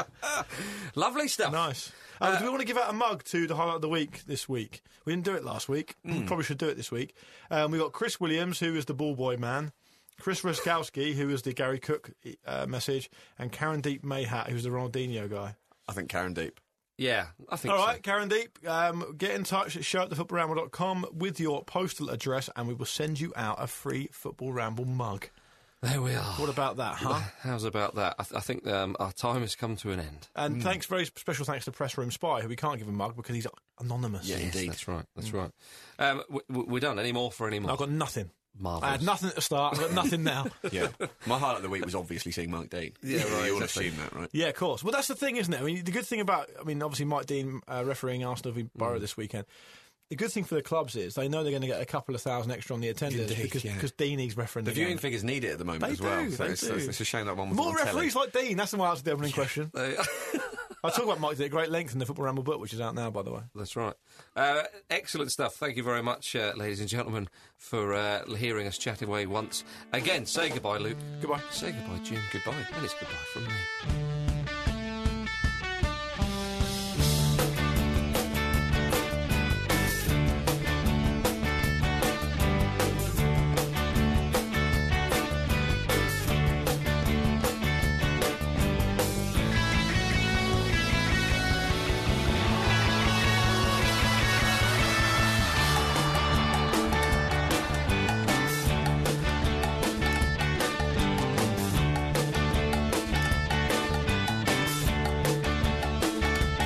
Lovely stuff. nice. Uh, do we want to give out a mug to the highlight of the week this week? We didn't do it last week. We probably should do it this week. Um, we got Chris Williams, who is the ball boy man. Chris Ruskowski, who is the Gary Cook uh, message, and Karen Deep Mayhat, who's the Ronaldinho guy. I think Karen Deep. Yeah, I think All so. right, Karen Deep, um, get in touch at show at the football ramble dot com with your postal address, and we will send you out a free Football Ramble mug. There we are. What about that, huh? How's about that? I, th- I think um, our time has come to an end. And thanks, very special thanks to Press Room Spy, who we can't give a mug because he's anonymous. Yeah, Yes, indeed. that's right. That's right. Um, w- w- we're done. Any more for any more? I've got nothing. Marvellous. I had nothing at the start. I've got nothing now. Yeah. My highlight of the week was obviously seeing Mike Dean. Yeah, right, You all exactly. assume that, right? Yeah, of course. Well, that's the thing, isn't it? I mean, the good thing about, I mean, obviously Mike Dean uh, refereeing Arsenal v Borough this weekend. The good thing for the clubs is they know they're going to get a couple of thousand extra on the attendance Indeed, because yeah. because Deanie's refereeing The the viewing game. figures need it at the moment They as well. do, so they it's, do. it's a shame that one was More on telly. referees like Dean. That's the answer to the opening question. Uh, I talk about Mike Dean at great length in the Football Ramble book, which is out now, by the way. That's right. Uh, excellent stuff. Thank you very much, uh, ladies and gentlemen, for uh, hearing us chat away once again. Say goodbye, Luke. Goodbye. Say goodbye, Jim. Goodbye. And it's goodbye from me.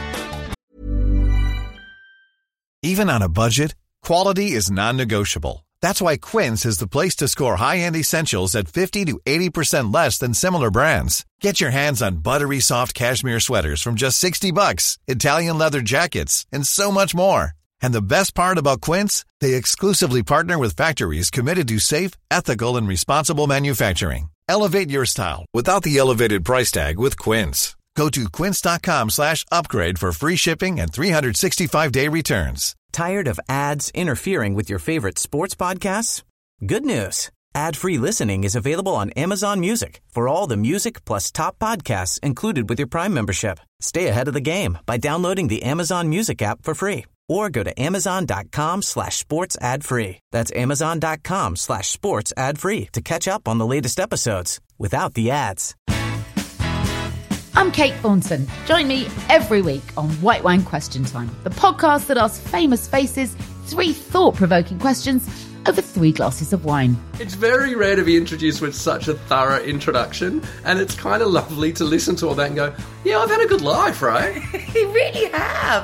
Even on a budget, quality is non-negotiable. That's why Quince is the place to score high-end essentials at fifty to eighty percent less than similar brands. Get your hands on buttery soft cashmere sweaters from just sixty bucks, Italian leather jackets, and so much more. And the best part about Quince, they exclusively partner with factories committed to safe, ethical, and responsible manufacturing. Elevate your style without the elevated price tag with Quince. Go to quince.com slash upgrade for free shipping and three sixty-five day returns. Tired of ads interfering with your favorite sports podcasts? Good news. Ad-free listening is available on Amazon Music for all the music plus top podcasts included with your Prime membership. Stay ahead of the game by downloading the Amazon Music app for free or go to amazon.com slash sports ad free. That's amazon.com slash sports ad free to catch up on the latest episodes without the ads. I'm Kate Thornton. Join me every week on White Wine Question Time, the podcast that asks famous faces three thought-provoking questions over three glasses of wine. It's very rare to be introduced with such a thorough introduction, and it's kind of lovely to listen to all that and go, yeah, I've had a good life, right? You really have.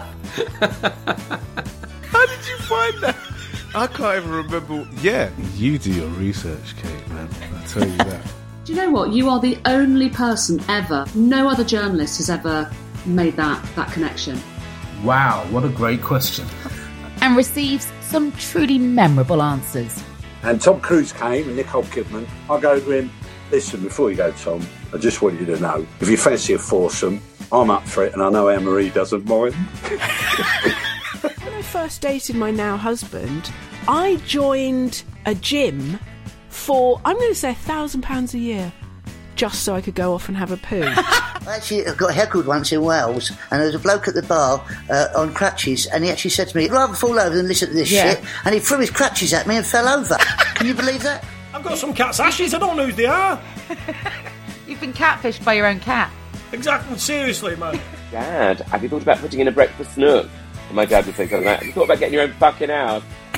How did you find that? I can't even remember. Yeah, you do your research, Kate, man. I tell you that. Do you know what? You are the only person ever, no other journalist has ever made that, that connection. Wow, what a great question. And receives some truly memorable answers. And Tom Cruise came and Nicole Kidman. I go to him, listen, before you go, Tom, I just want you to know, if you fancy a foursome, I'm up for it and I know Anne-Marie doesn't mind. When I first dated my now husband, I joined a gym for, I'm going to say, a thousand pounds a year, just so I could go off and have a poo. I actually got heckled once in Wales, and there was a bloke at the bar uh, on crutches, and he actually said to me, I'd rather fall over than listen to this Yeah. shit, and he threw his crutches at me and fell over. Can you believe that? I've got some cat's ashes, I don't know who they are. You've been catfished by your own cat. Exactly, seriously, man. Dad, have you thought about putting in a breakfast nook? And my dad would say something like, have you thought about getting your own fucking house?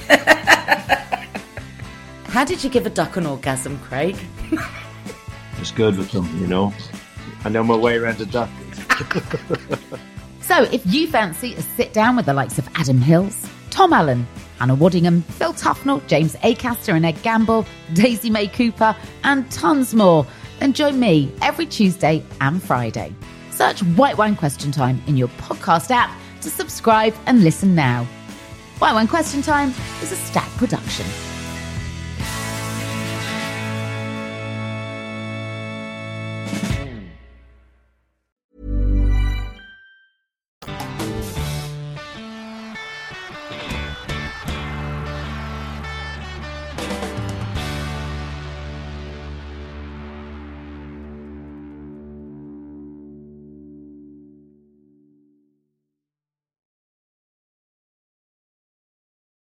How did you give a duck an orgasm, Craig? It's good with them, you know. I know my way around a duck. So if you fancy a sit-down with the likes of Adam Hills, Tom Allen, Hannah Waddingham, Phil Tufnell, James Acaster and Ed Gamble, Daisy May Cooper, and tons more, then join me every Tuesday and Friday. Search White Wine Question Time in your podcast app to subscribe and listen now. White Wine Question Time is a Stack production.